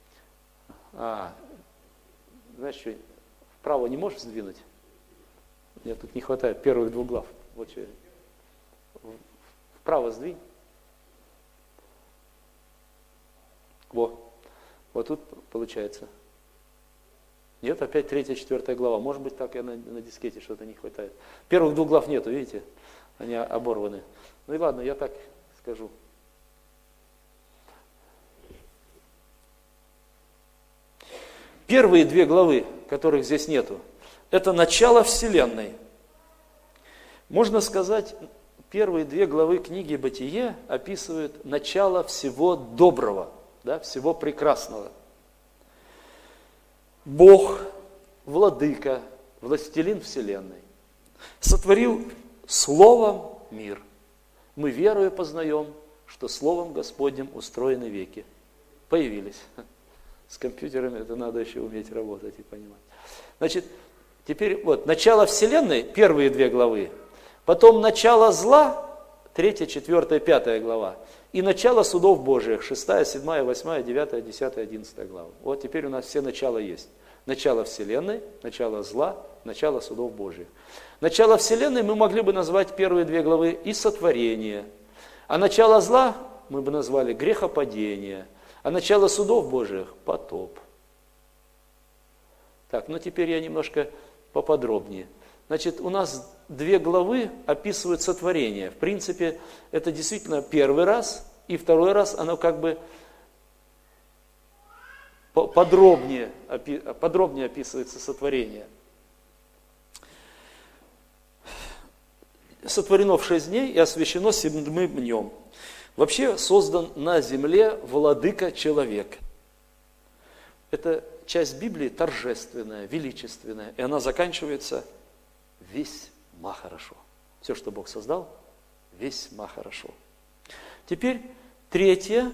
Знаешь что, вправо не можешь сдвинуть? Мне тут не хватает первых двух глав. Вот что. Вправо сдвинь. Вот тут получается. Нет, опять 3-4 глава. Может быть, так я на дискете что-то не хватает. Первых двух глав нету, видите? Они оборваны. Ну и ладно, я так скажу. Первые две главы, которых здесь нету, это начало Вселенной. Можно сказать, первые две главы книги «Бытие» описывают начало всего доброго, да, всего прекрасного. Бог, владыка, властелин Вселенной, сотворил Словом мир. Мы верою познаем, что Словом Господним устроены веки. Появились. С компьютерами это надо еще уметь работать и понимать. Значит, теперь вот, начало Вселенной, первые две главы, потом начало зла, 3, 4, 5 глава, и начало судов Божьих, 6, 7, 8, 9, 10, 11 глава. Вот теперь у нас все начала есть. Начало Вселенной, начало зла, начало судов Божьих. Начало Вселенной мы могли бы назвать первые две главы и сотворение, а начало зла мы бы назвали грехопадение, а начало судов Божьих – потоп. Так, ну теперь я немножко поподробнее. Значит, у нас две главы описывают сотворение. В принципе, это действительно первый раз, и второй раз оно как бы подробнее описывается сотворение. Сотворено в 6 дней и освящено 7 днем. Вообще создан на земле владыка человек. Это часть Библии торжественная, величественная, и она заканчивается весьма хорошо. Все, что Бог создал, весьма хорошо. Теперь 3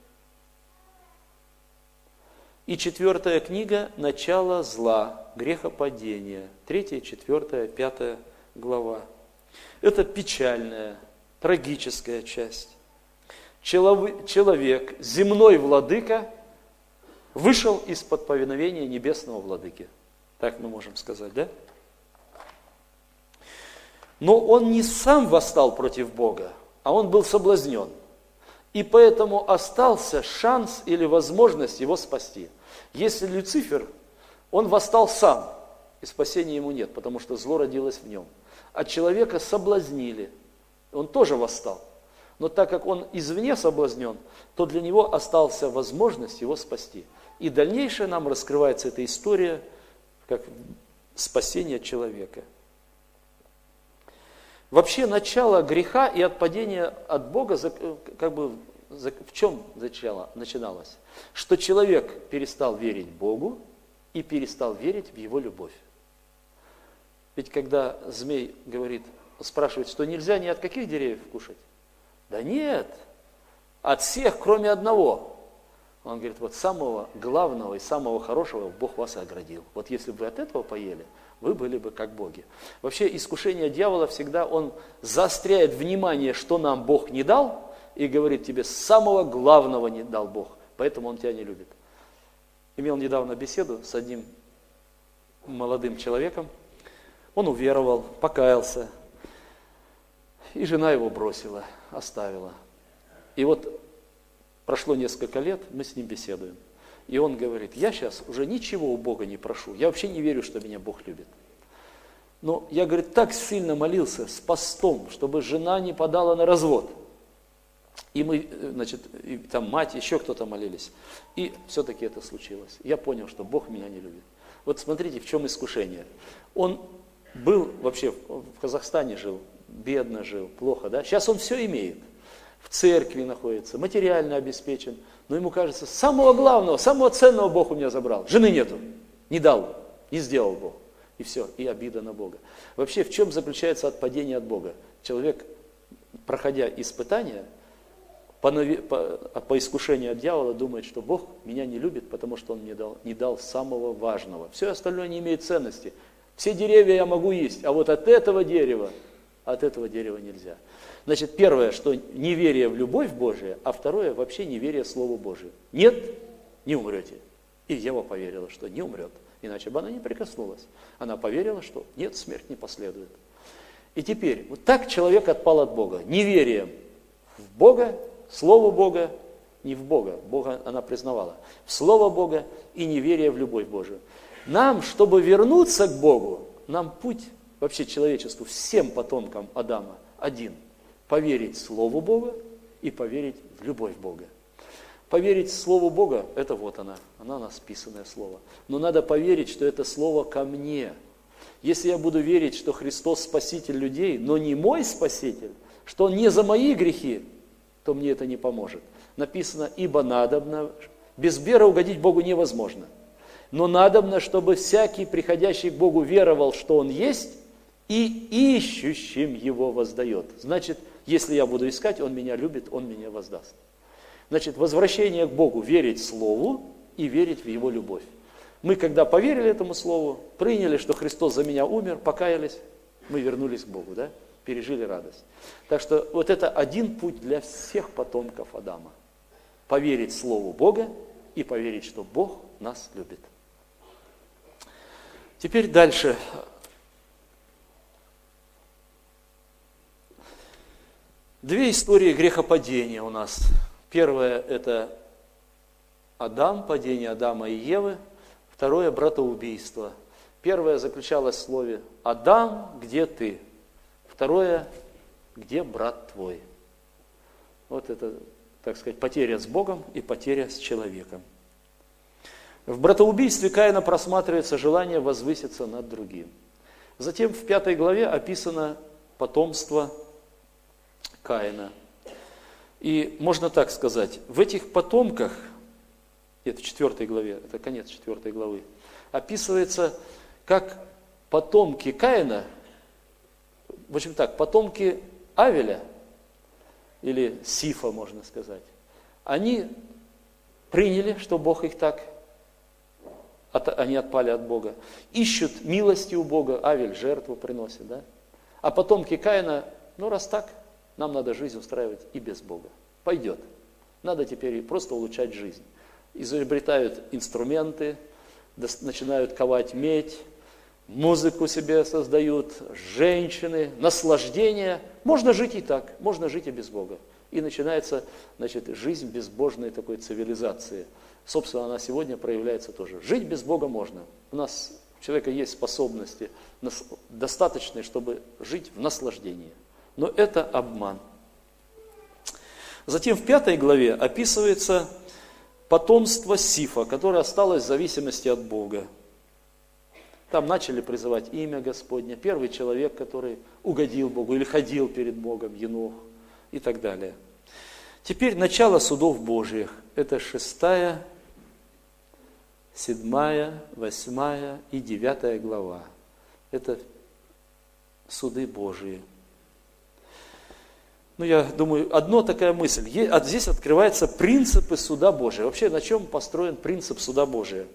и 4 книга «Начало зла», грехопадения. 3, 4, 5 глава. Это печальная, трагическая часть. Человек, земной владыка, вышел из-под повиновения небесного владыки. Так мы можем сказать, да? Но он не сам восстал против Бога, а он был соблазнен. И поэтому остался шанс или возможность его спасти. Если Люцифер, он восстал сам, и спасения ему нет, потому что зло родилось в нем. А человека соблазнили, он тоже восстал. Но так как он извне соблазнен, то для него осталась возможность его спасти. И дальнейшее нам раскрывается эта история, как спасение человека. Вообще начало греха и отпадения от Бога, в чем начиналось? Что человек перестал верить Богу и перестал верить в Его любовь. Ведь когда змей спрашивает, что нельзя ни от каких деревьев кушать? Да нет, от всех, кроме одного. Он говорит, вот самого главного и самого хорошего Бог вас и оградил. Вот если бы вы от этого поели, вы были бы как боги. Вообще искушение дьявола всегда, он заостряет внимание, что нам Бог не дал, и говорит тебе, самого главного не дал Бог, поэтому он тебя не любит. Имел недавно беседу с одним молодым человеком, он уверовал, покаялся, и жена его бросила, оставила. И вот прошло несколько лет, мы с ним беседуем. И он говорит, я сейчас уже ничего у Бога не прошу, я вообще не верю, что меня Бог любит. Но я, говорит, так сильно молился с постом, чтобы жена не подала на развод. И мы, и там мать, еще кто-то молились. И все-таки это случилось. Я понял, что Бог меня не любит. Вот смотрите, в чем искушение. Он был вообще в Казахстане жил, бедно жил, плохо, да? Сейчас он все имеет. В церкви находится, материально обеспечен. Но ему кажется, самого главного, самого ценного Бог у меня забрал. Жены нету, не дал, не сделал Бог. И все, и обида на Бога. Вообще, в чем заключается отпадение от Бога? Человек, проходя испытания, по искушению от дьявола, думает, что Бог меня не любит, потому что Он мне не дал самого важного. Все остальное не имеет ценности. Все деревья я могу есть, а вот от этого дерева нельзя. Значит, первое, что неверие в любовь Божию, а второе, вообще неверие в Слову Божию. Нет, не умрете. И Ева поверила, что не умрет, иначе бы она не прикоснулась. Она поверила, что нет, смерть не последует. И теперь, вот так человек отпал от Бога. Неверием в Бога, Слову Бога, не в Бога, Бога она признавала, в Слово Бога и неверие в любовь Божию. Нам, чтобы вернуться к Богу, нам путь вообще человечеству, всем потомкам Адама один. Поверить Слову Бога и поверить в любовь Бога. Поверить Слову Бога, это вот она у нас списанное Слово. Но надо поверить, что это Слово ко мне. Если я буду верить, что Христос Спаситель людей, но не мой Спаситель, что Он не за мои грехи, то мне это не поможет. Написано, ибо надобно, без веры угодить Богу невозможно. Но надобно, чтобы всякий, приходящий к Богу, веровал, что Он есть, и ищущим Его воздает. Значит, если я буду искать, Он меня любит, Он меня воздаст. Значит, возвращение к Богу, верить Слову и верить в Его любовь. Мы, когда поверили этому Слову, приняли, что Христос за меня умер, покаялись, мы вернулись к Богу, да? Пережили радость. Так что вот это один путь для всех потомков Адама. Поверить Слову Бога и поверить, что Бог нас любит. Теперь дальше. Две истории грехопадения у нас. Первое – это Адам, падение Адама и Евы. Второе – братоубийство. Первое заключалось в слове «Адам, где ты?» Второе – «Где брат твой?» Вот это, так сказать, потеря с Богом и потеря с человеком. В братоубийстве Каина просматривается желание возвыситься над другим. Затем в 5 главе описано потомство Каина. И можно так сказать, в этих потомках, это в 4 главе, это конец 4 главы, описывается, как потомки Каина, в общем так, потомки Авеля, или Сифа, можно сказать, они приняли, что Бог их так, они отпали от Бога, ищут милости у Бога, Авель жертву приносит, да? А потомки Каина, ну раз так, нам надо жизнь устраивать и без Бога. Пойдет. Надо теперь просто улучшать жизнь. Изобретают инструменты, начинают ковать медь, музыку себе создают, женщины, наслаждение. Можно жить и так, можно жить и без Бога. И начинается, значит, жизнь безбожной такой цивилизации. Собственно, она сегодня проявляется тоже. Жить без Бога можно. У нас у человека есть способности достаточные, чтобы жить в наслаждении. Но это обман. Затем в 5 главе описывается потомство Сифа, которое осталось в зависимости от Бога. Там начали призывать имя Господне. Первый человек, который угодил Богу или ходил перед Богом, Енох и так далее. Теперь начало судов Божьих. Это 6, 7, 8 и 9 глава. Это суды Божьи. Ну, я думаю, одна такая мысль. Здесь открываются принципы суда Божия. Вообще, на чем построен принцип суда Божия?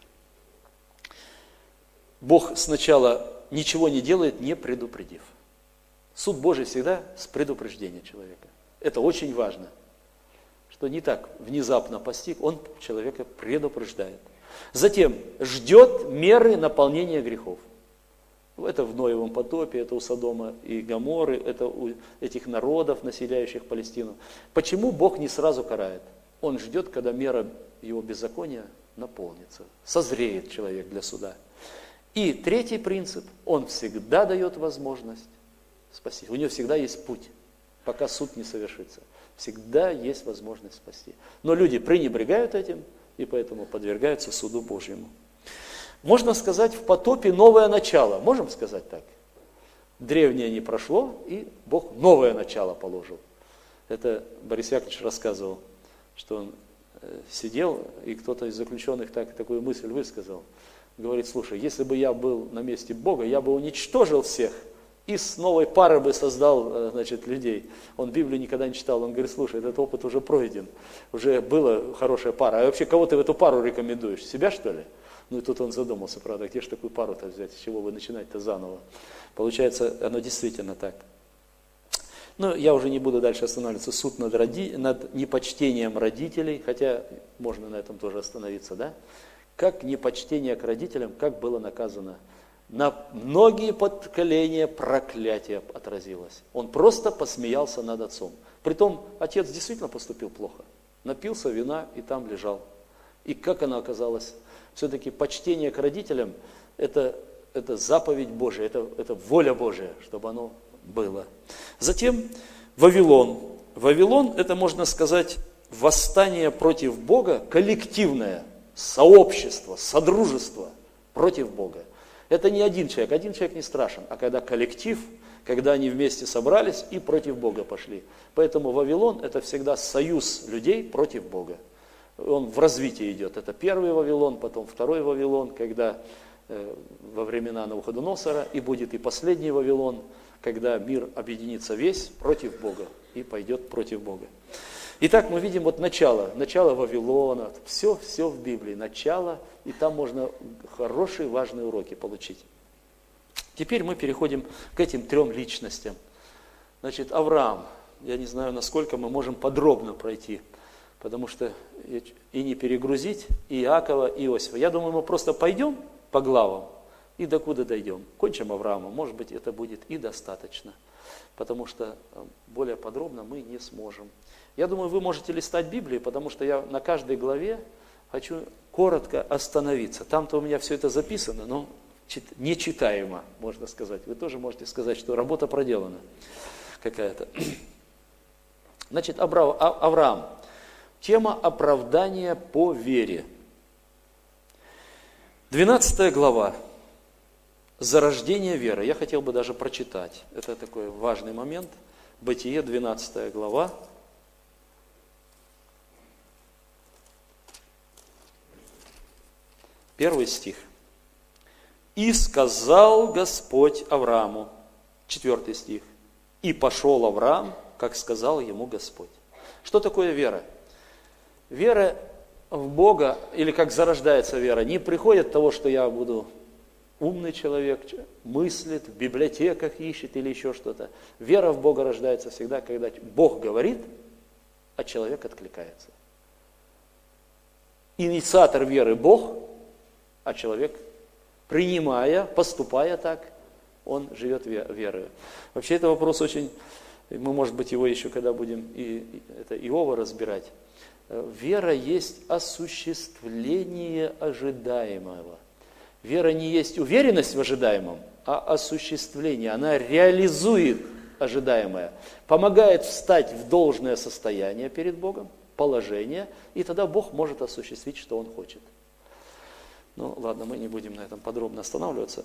Бог сначала ничего не делает, не предупредив. Суд Божий всегда с предупреждения человека. Это очень важно. Что не так внезапно постиг, он человека предупреждает. Затем ждет меры наполнения грехов. Это в Ноевом потопе, это у Содома и Гоморры, это у этих народов, населяющих Палестину. Почему Бог не сразу карает? Он ждет, когда мера его беззакония наполнится. Созреет человек для суда. И третий принцип, он всегда дает возможность спасти. У него всегда есть путь, пока суд не совершится. Всегда есть возможность спасти. Но люди пренебрегают этим, и поэтому подвергаются суду Божьему. Можно сказать, в потопе новое начало. Можем сказать так? Древнее не прошло, и Бог новое начало положил. Это Борис Яковлевич рассказывал, что он сидел, и кто-то из заключенных такую мысль высказал. говорит, слушай, если бы я был на месте Бога, я бы уничтожил всех и с новой пары бы создал, значит, людей. Он Библию никогда не читал, он говорит, слушай, этот опыт уже пройден, уже была хорошая пара. А вообще, кого ты в эту пару рекомендуешь? Себя, что ли? Ну и тут он задумался, правда, где же такую пару-то взять, с чего вы начинать-то заново? Получается, оно действительно так. Ну, я уже не буду дальше останавливаться. Суд над непочтением родителей, хотя можно на этом тоже остановиться, да? Как непочтение к родителям, как было наказано? На многие поколения проклятие отразилось. Он просто посмеялся над отцом. Притом, отец действительно поступил плохо. Напился вина и там лежал. И как оно оказалось? Все-таки почтение к родителям – это заповедь Божия, это воля Божия, чтобы оно было. Затем Вавилон. Вавилон – это, можно сказать, восстание против Бога, коллективное, сообщество, содружество против Бога. Это не один человек не страшен, а когда коллектив, когда они вместе собрались и против Бога пошли. Поэтому Вавилон – это всегда союз людей против Бога. Он в развитии идет. Это первый Вавилон, потом второй Вавилон, когда во времена Навуходоносора, и будет и последний Вавилон, когда мир объединится весь против Бога и пойдет против Бога. Итак, мы видим вот начало Вавилона, все в Библии, начало, и там можно хорошие, важные уроки получить. Теперь мы переходим к этим трем личностям. Значит, Авраам, я не знаю, насколько мы можем подробно пройти, потому что и не перегрузить и Иакова, и Иосифа. Я думаю, мы просто пойдем по главам и докуда дойдем. Кончим Авраама, может быть, это будет и достаточно, потому что более подробно мы не сможем. Я думаю, вы можете листать Библию, потому что я на каждой главе хочу коротко остановиться. Там-то у меня все это записано, но нечитаемо, можно сказать. Вы тоже можете сказать, что работа проделана какая-то. Значит, Авраам. Тема оправдания по вере. 12 глава. Зарождение веры. Я хотел бы даже прочитать. Это такой важный момент. Бытие, 12 глава. Первый стих. «И сказал Господь Аврааму», 4 стих, «И пошел Авраам, как сказал ему Господь». Что такое вера? Вера в Бога, или как зарождается вера, не приходит от того, что я буду умный человек, мыслит, в библиотеках ищет или еще что-то. Вера в Бога рождается всегда, когда Бог говорит, а человек откликается. Инициатор веры Бог, а человек, принимая, поступая так, он живет верою. Вообще это вопрос очень, мы, может быть, его еще, когда будем это Иова разбирать. Вера есть осуществление ожидаемого. Вера не есть уверенность в ожидаемом, а осуществление. Она реализует ожидаемое, помогает встать в должное состояние перед Богом, положение, и тогда Бог может осуществить, что Он хочет. Ну, ладно, мы не будем на этом подробно останавливаться.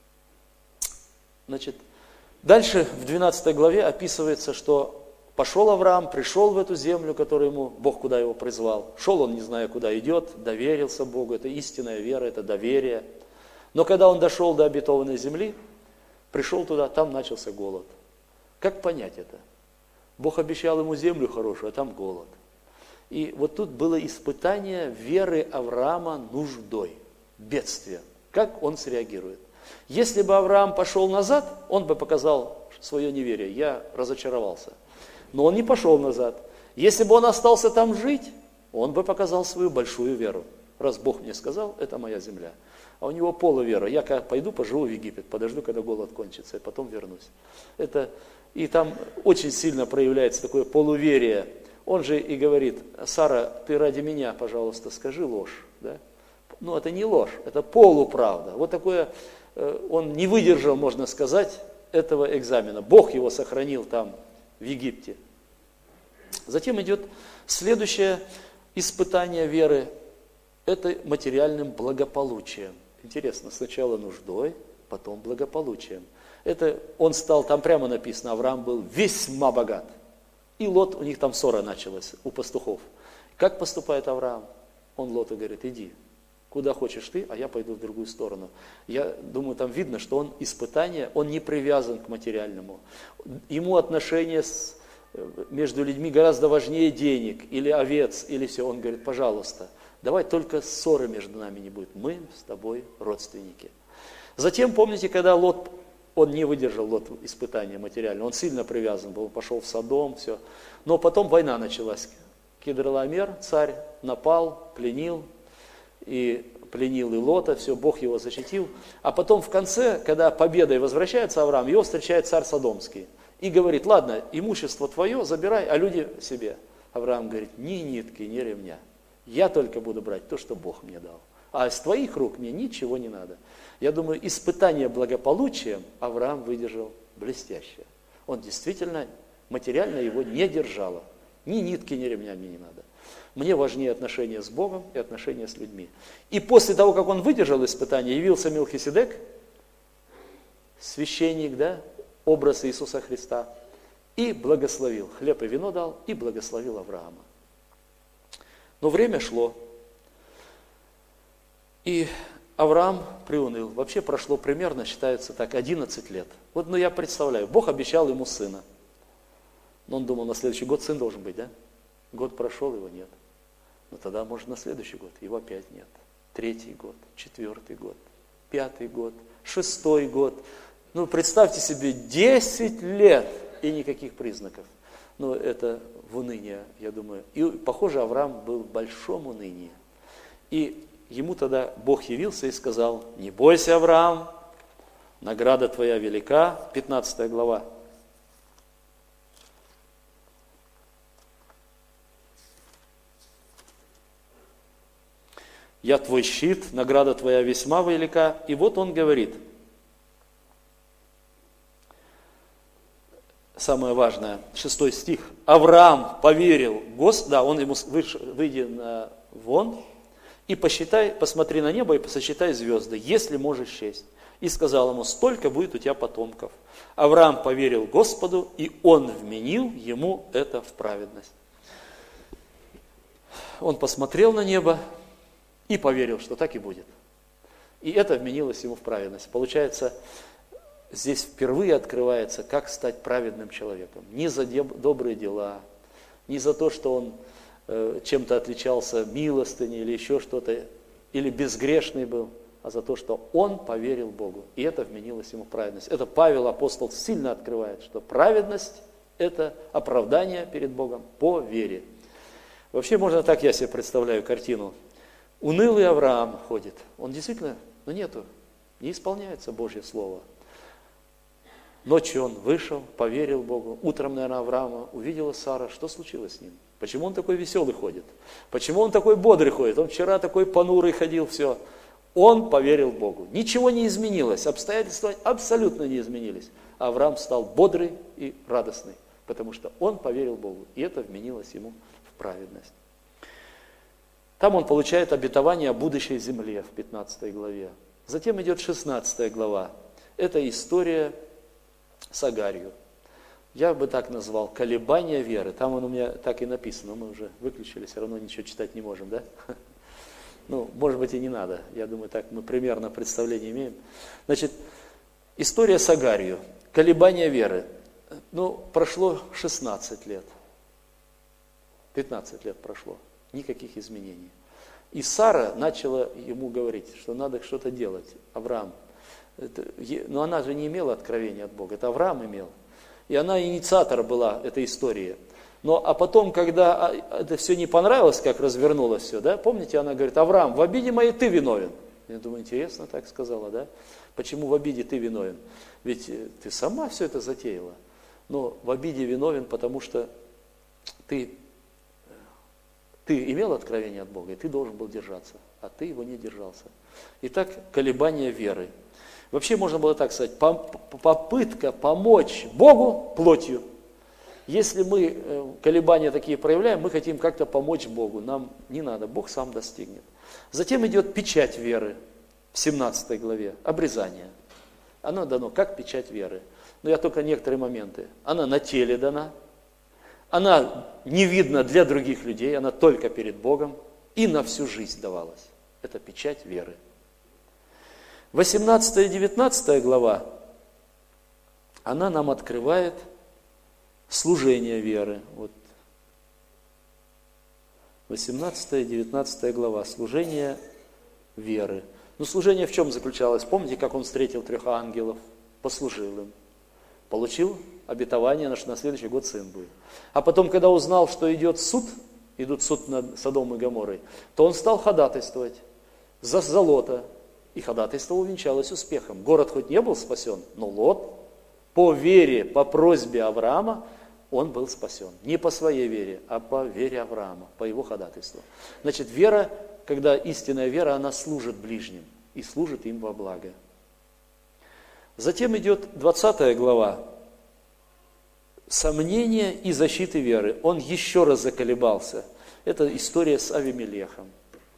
Значит, дальше в 12 главе описывается, что пошел Авраам, пришел в эту землю, которую ему Бог куда его призвал. Шел он, не зная, куда идет, доверился Богу. Это истинная вера, это доверие. Но когда он дошел до обетованной земли, пришел туда, там начался голод. Как понять это? Бог обещал ему землю хорошую, а там голод. И вот тут было испытание веры Авраама нуждой, бедствием. Как он среагирует? Если бы Авраам пошел назад, он бы показал свое неверие. Я разочаровался. Но он не пошел назад. Если бы он остался там жить, он бы показал свою большую веру. Раз Бог мне сказал, это моя земля. А у него полувера. Я пойду, поживу в Египет, подожду, когда голод кончится, и потом вернусь. И там очень сильно проявляется такое полуверие. Он же и говорит: Сара, ты ради меня, пожалуйста, скажи ложь. Да? Ну, это не ложь, это полуправда. Вот такое, он не выдержал, можно сказать, этого экзамена. Бог его сохранил там, в Египте. Затем идет следующее испытание веры. Это материальным благополучием. Интересно, сначала нуждой, потом благополучием. Это он стал, там прямо написано, Авраам был весьма богат. И Лот, у них там ссора началась, у пастухов. Как поступает Авраам? Он Лоту говорит: иди, куда хочешь ты, а я пойду в другую сторону. Я думаю, там видно, что он испытание, он не привязан к материальному. Ему отношения между людьми гораздо важнее денег, или овец, или все. Он говорит, пожалуйста, давай только ссоры между нами не будет. Мы с тобой родственники. Затем, помните, когда Лот, он не выдержал испытания материального, он сильно привязан был, пошел в Содом, все. Но потом война началась. Кедорламер, царь, напал, пленил и Лота, все, Бог его защитил. А потом в конце, когда победой возвращается Авраам, его встречает царь Содомский. И говорит, ладно, имущество твое забирай, а люди себе. Авраам говорит, ни нитки, ни ремня. Я только буду брать то, что Бог мне дал. А из твоих рук мне ничего не надо. Я думаю, испытание благополучием Авраам выдержал блестяще. Он действительно материально его не держало. Ни нитки, ни ремня мне не надо. Мне важнее отношения с Богом и отношения с людьми. И после того, как он выдержал испытание, явился Мелхиседек, священник, да, образ Иисуса Христа, и благословил. Хлеб и вино дал, и благословил Авраама. Но время шло, и Авраам приуныл. Вообще прошло примерно, считается так, 11 лет. Вот, я представляю, Бог обещал ему сына. Но он думал, на следующий год сын должен быть, да? Год прошел, его нет. Но тогда, может, на следующий год его опять нет. 3-й год, 4-й год, 5-й год, 6-й год. Представьте себе, 10 лет и никаких признаков. Это в унынии, я думаю. И, похоже, Авраам был в большом унынии. И ему тогда Бог явился и сказал, не бойся, Авраам, награда твоя велика. 15 глава. Я твой щит, награда твоя весьма велика. И вот он говорит, самое важное, 6 стих. Авраам поверил Господу, он ему выйди вон и посмотри на небо и посчитай звезды, если можешь счесть. И сказал ему, столько будет у тебя потомков. Авраам поверил Господу, и он вменил ему это в праведность. Он посмотрел на небо и поверил, что так и будет. И это вменилось ему в праведность. Получается, здесь впервые открывается, как стать праведным человеком. Не за добрые дела, не за то, что он чем-то отличался милостыней или еще что-то, или безгрешный был, а за то, что он поверил Богу. И это вменилось ему в праведность. Это Павел, апостол, сильно открывает, что праведность – это оправдание перед Богом по вере. Вообще, можно так, я себе представляю картину. Унылый Авраам ходит. Он действительно, не исполняется Божье Слово. Ночью он вышел, поверил Богу. Утром, наверное, Авраама увидела Сара, что случилось с ним. Почему он такой веселый ходит? Почему он такой бодрый ходит? Он вчера такой понурый ходил, все. Он поверил Богу. Ничего не изменилось, обстоятельства абсолютно не изменились. Авраам стал бодрый и радостный, потому что он поверил Богу. И это вменилось ему в праведность. Там он получает обетование о будущей земле в 15 главе. Затем идет 16 глава. Это история с Агарью. Я бы так назвал колебания веры. Там он у меня так и написано, мы уже выключили, все равно ничего читать не можем, да? Может быть и не надо. Я думаю, так мы примерно представление имеем. Значит, история с Агарью. Колебания веры. Прошло 16 лет. 15 лет прошло. Никаких изменений. И Сара начала ему говорить, что надо что-то делать. Авраам. Но она же не имела откровения от Бога. Это Авраам имел. И она инициатор была этой истории. А потом, когда это все не понравилось, как развернулось все, да, помните, она говорит, Авраам, в обиде моей ты виновен. Я думаю, интересно так сказала, да? Почему в обиде ты виновен? Ведь ты сама все это затеяла. Но в обиде виновен, потому что ты имел откровение от Бога, и ты должен был держаться, а ты его не держался. Итак, колебания веры. Вообще можно было так сказать, попытка помочь Богу плотью. Если мы колебания такие проявляем, мы хотим как-то помочь Богу. Нам не надо, Бог сам достигнет. Затем идет печать веры в 17 главе, обрезание. Оно дано как печать веры. Но я только некоторые моменты. Она на теле дана, она не видна для других людей, она только перед Богом и на всю жизнь давалась. Это печать веры. 18 и 19 глава, она нам открывает служение веры. Вот 18 и 19 глава, служение веры. Ну, служение в чем заключалось? Помните, как он встретил 3 ангелов, послужил им, получил обетование, что на следующий год сын будет. А потом, когда узнал, что идет суд, идут суд над Содомом и Гоморрой, то он стал ходатайствовать за Лота. И ходатайство увенчалось успехом. Город хоть не был спасен, но Лот по вере, по просьбе Авраама, он был спасен. Не по своей вере, а по вере Авраама, по его ходатайству. Значит, вера, когда истинная вера, она служит ближним и служит им во благо. Затем идет 20 глава. Сомнения и защиты веры. Он еще раз заколебался. Это история с Авимелехом.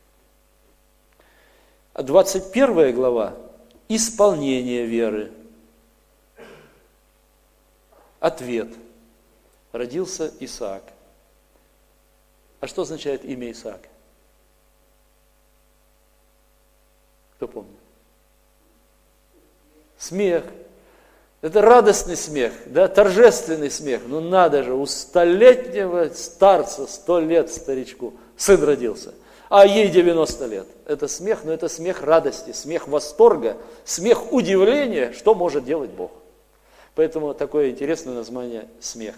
21 глава – исполнение веры. Ответ. Родился Исаак. А что означает имя Исаак? Кто помнит? Смех. Это радостный смех, да, торжественный смех. Ну надо же, у 100-летнего старца, 100 лет старичку, сын родился. А ей 90 лет. Это смех, но это смех радости, смех восторга, смех удивления, что может делать Бог. Поэтому такое интересное название смех.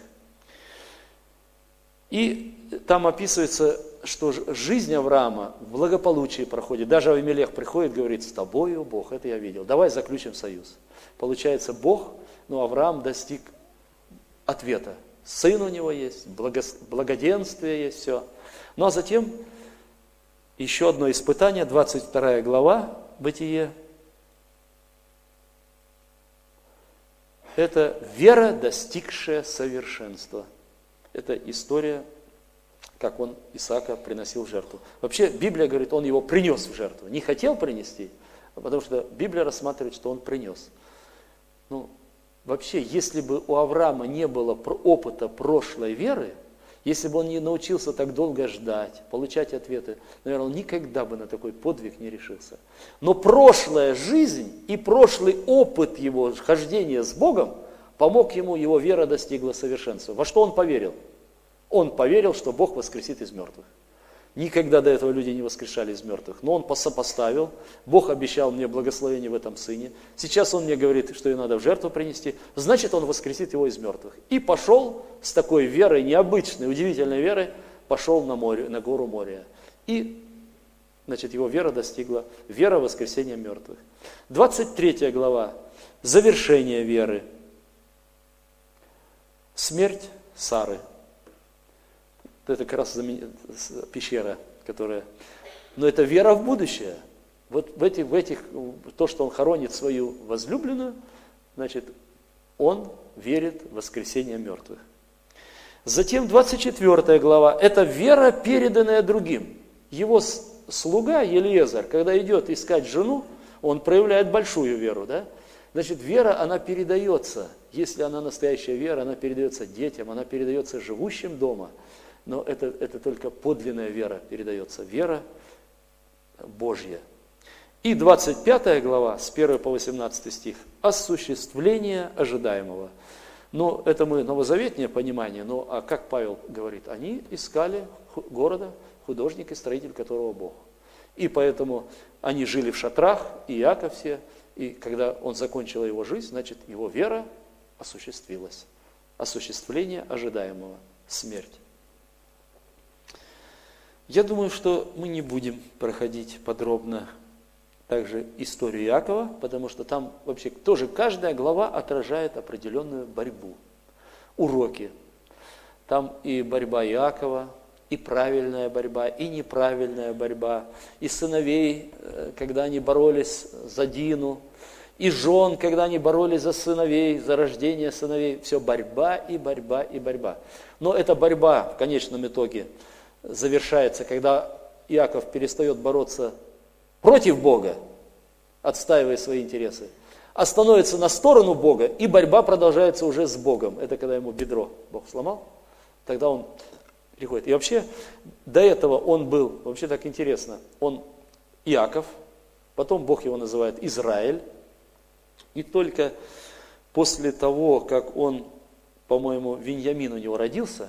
И там описывается, что жизнь Авраама в благополучии проходит. Даже Авимелех приходит, говорит, с тобою Бог, это я видел, давай заключим союз. Получается, Бог, Авраам достиг ответа. Сын у него есть, благоденствие есть, все. Ну а затем еще одно испытание, 22 глава, Бытие. Это вера, достигшая совершенства. Это история, как он Исаака приносил в жертву. Вообще Библия говорит, он его принес в жертву. Не хотел принести, потому что Библия рассматривает, что он принес. Вообще, если бы у Авраама не было опыта прошлой веры, если бы он не научился так долго ждать, получать ответы, наверное, он никогда бы на такой подвиг не решился. Но прошлая жизнь и прошлый опыт его хождения с Богом помог ему, его вера достигла совершенства. Во что он поверил? Он поверил, что Бог воскресит из мертвых. Никогда до этого люди не воскрешали из мертвых. Но он сопоставил. Бог обещал мне благословение в этом сыне. Сейчас он мне говорит, что ее надо в жертву принести. Значит, он воскресит его из мертвых. И пошел с такой верой, необычной, удивительной верой, пошел на гору Мория. И, его вера достигла, вера воскресения мертвых. 23 глава. Завершение веры. Смерть Сары. Это как раз пещера, которая... Но это вера в будущее. Вот в этих, то, что он хоронит свою возлюбленную, он верит в воскресение мертвых. Затем 24 глава, это вера, переданная другим. Его слуга Елиезер, когда идет искать жену, он проявляет большую веру, да? Вера, она передается. Если она настоящая вера, она передается детям, она передается живущим дома. Но это только подлинная вера передается, вера Божья. И 25 глава, с 1 по 18 стих, осуществление ожидаемого. Это мы новозаветное понимание, а как Павел говорит, они искали города, художник и строитель которого Бог. И поэтому они жили в шатрах, и Иаков все, и когда он закончил его жизнь, его вера осуществилась. Осуществление ожидаемого, смерть. Я думаю, что мы не будем проходить подробно также историю Иакова, потому что там вообще тоже каждая глава отражает определенную борьбу, уроки. Там и борьба Иакова, и правильная борьба, и неправильная борьба, и сыновей, когда они боролись за Дину, и жен, когда они боролись за сыновей, за рождение сыновей. Все борьба и борьба и борьба. Но эта борьба в конечном итоге завершается, когда Иаков перестает бороться против Бога, отстаивая свои интересы, а становится на сторону Бога, и борьба продолжается уже с Богом. Это когда ему бедро Бог сломал, тогда он приходит. И вообще, до этого он был, вообще так интересно, он Иаков, потом Бог его называет Израиль. И только после того, как он, по-моему, Виньямин у него родился,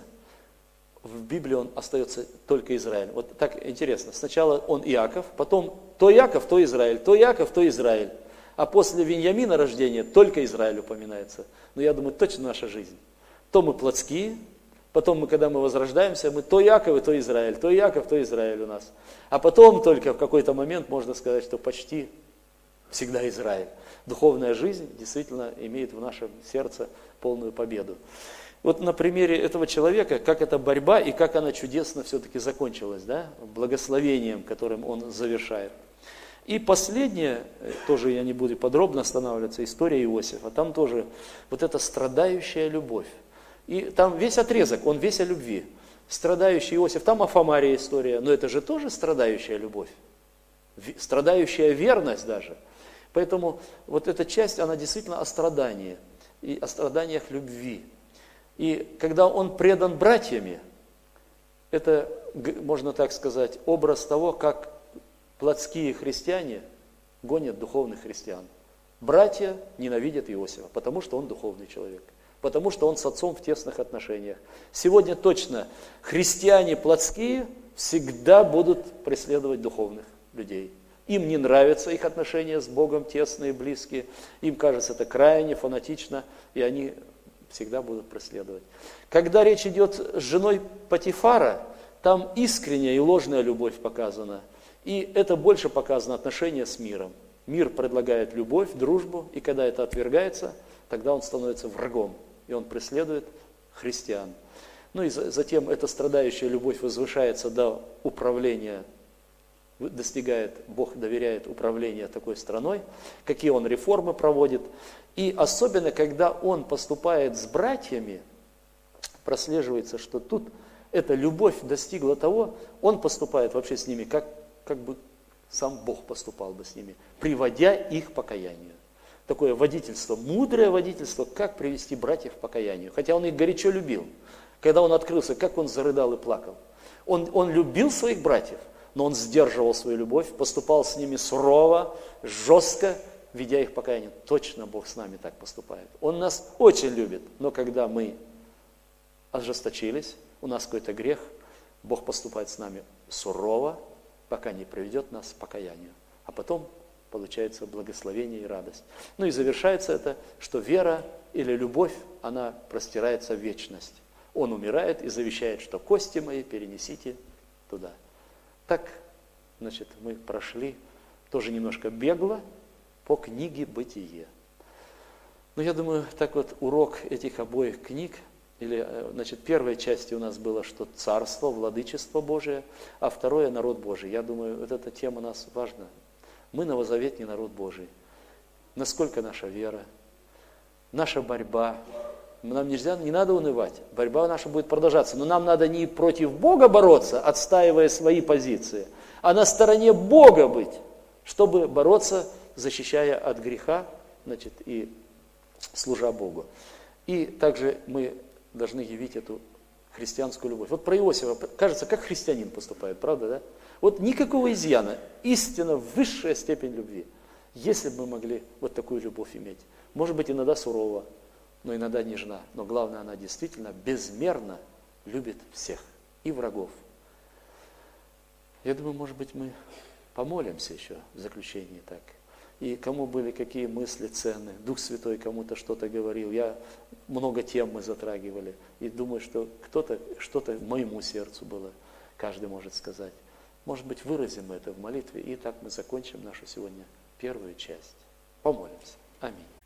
в Библии он остается только Израиль. Вот так интересно. Сначала он Иаков, потом то Иаков, то Израиль, то Иаков, то Израиль. А после Виньямина рождения только Израиль упоминается. Но я думаю, точно наша жизнь. То мы плотские, потом когда мы возрождаемся, мы то Иаков и то Израиль, то Иаков, то Израиль у нас. А потом только в какой-то момент можно сказать, что почти всегда Израиль. Духовная жизнь действительно имеет в нашем сердце полную победу. Вот на примере этого человека, как эта борьба и как она чудесно все-таки закончилась, да, благословением, которым он завершает. И последнее, тоже я не буду подробно останавливаться, история Иосифа. Там тоже вот эта страдающая любовь. И там весь отрезок, он весь о любви. Страдающий Иосиф, там о Фомаре история, но это же тоже страдающая любовь. Страдающая верность даже. Поэтому вот эта часть, она действительно о страдании. И о страданиях любви. И когда он предан братьями, это, можно так сказать, образ того, как плотские христиане гонят духовных христиан. Братья ненавидят Иосифа, потому что он духовный человек. Потому что он с отцом в тесных отношениях. Сегодня точно христиане плотские всегда будут преследовать духовных людей. Им не нравятся их отношения с Богом, тесные, близкие. Им кажется это крайне фанатично, и они всегда будут преследовать. Когда речь идет с женой Потифара, там искренняя и ложная любовь показана. И это больше показано отношение с миром. Мир предлагает любовь, дружбу, и когда это отвергается, тогда он становится врагом, и он преследует христиан. Ну и затем эта страдающая любовь возвышается до управления, достигает, Бог доверяет управление такой страной, какие он реформы проводит. И особенно, когда он поступает с братьями, прослеживается, что тут эта любовь достигла того, он поступает вообще с ними, как бы сам Бог поступал бы с ними, приводя их к покаянию. Такое водительство, мудрое водительство, как привести братьев к покаянию. Хотя он их горячо любил. Когда он открылся, как он зарыдал и плакал. Он любил своих братьев, но он сдерживал свою любовь, поступал с ними сурово, жестко, ведя их к покаянию. Точно Бог с нами так поступает. Он нас очень любит, но когда мы ожесточились, у нас какой-то грех, Бог поступает с нами сурово, пока не приведет нас к покаянию. А потом получается благословение и радость. Ну и завершается это, что вера или любовь, она простирается в вечность. Он умирает и завещает, что кости мои перенесите туда. Так, значит, мы прошли тоже немножко бегло по книге «Бытие». Но я думаю, так вот урок этих обоих книг, или, значит, первой части у нас было, что царство, владычество Божие, а второе – народ Божий. Я думаю, вот эта тема у нас важна. Мы новозаветний народ Божий. Насколько наша вера, наша борьба. Нам не надо унывать. Борьба наша будет продолжаться. Но нам надо не против Бога бороться, отстаивая свои позиции, а на стороне Бога быть, чтобы бороться, защищая от греха, значит, и служа Богу. И также мы должны явить эту христианскую любовь. Вот про Иосифа, кажется, как христианин поступает, правда, да? Вот никакого изъяна, истинно высшая степень любви. Если бы мы могли вот такую любовь иметь. Может быть, иногда сурово, но иногда нежна. Но главное, она действительно безмерно любит всех и врагов. Я думаю, может быть, мы помолимся еще в заключении так. И кому были какие мысли ценные, Дух Святой кому-то что-то говорил. Много тем мы затрагивали. И думаю, что кто-то, что-то моему сердцу было, каждый может сказать. Может быть, выразим это в молитве, и так мы закончим нашу сегодня первую часть. Помолимся. Аминь.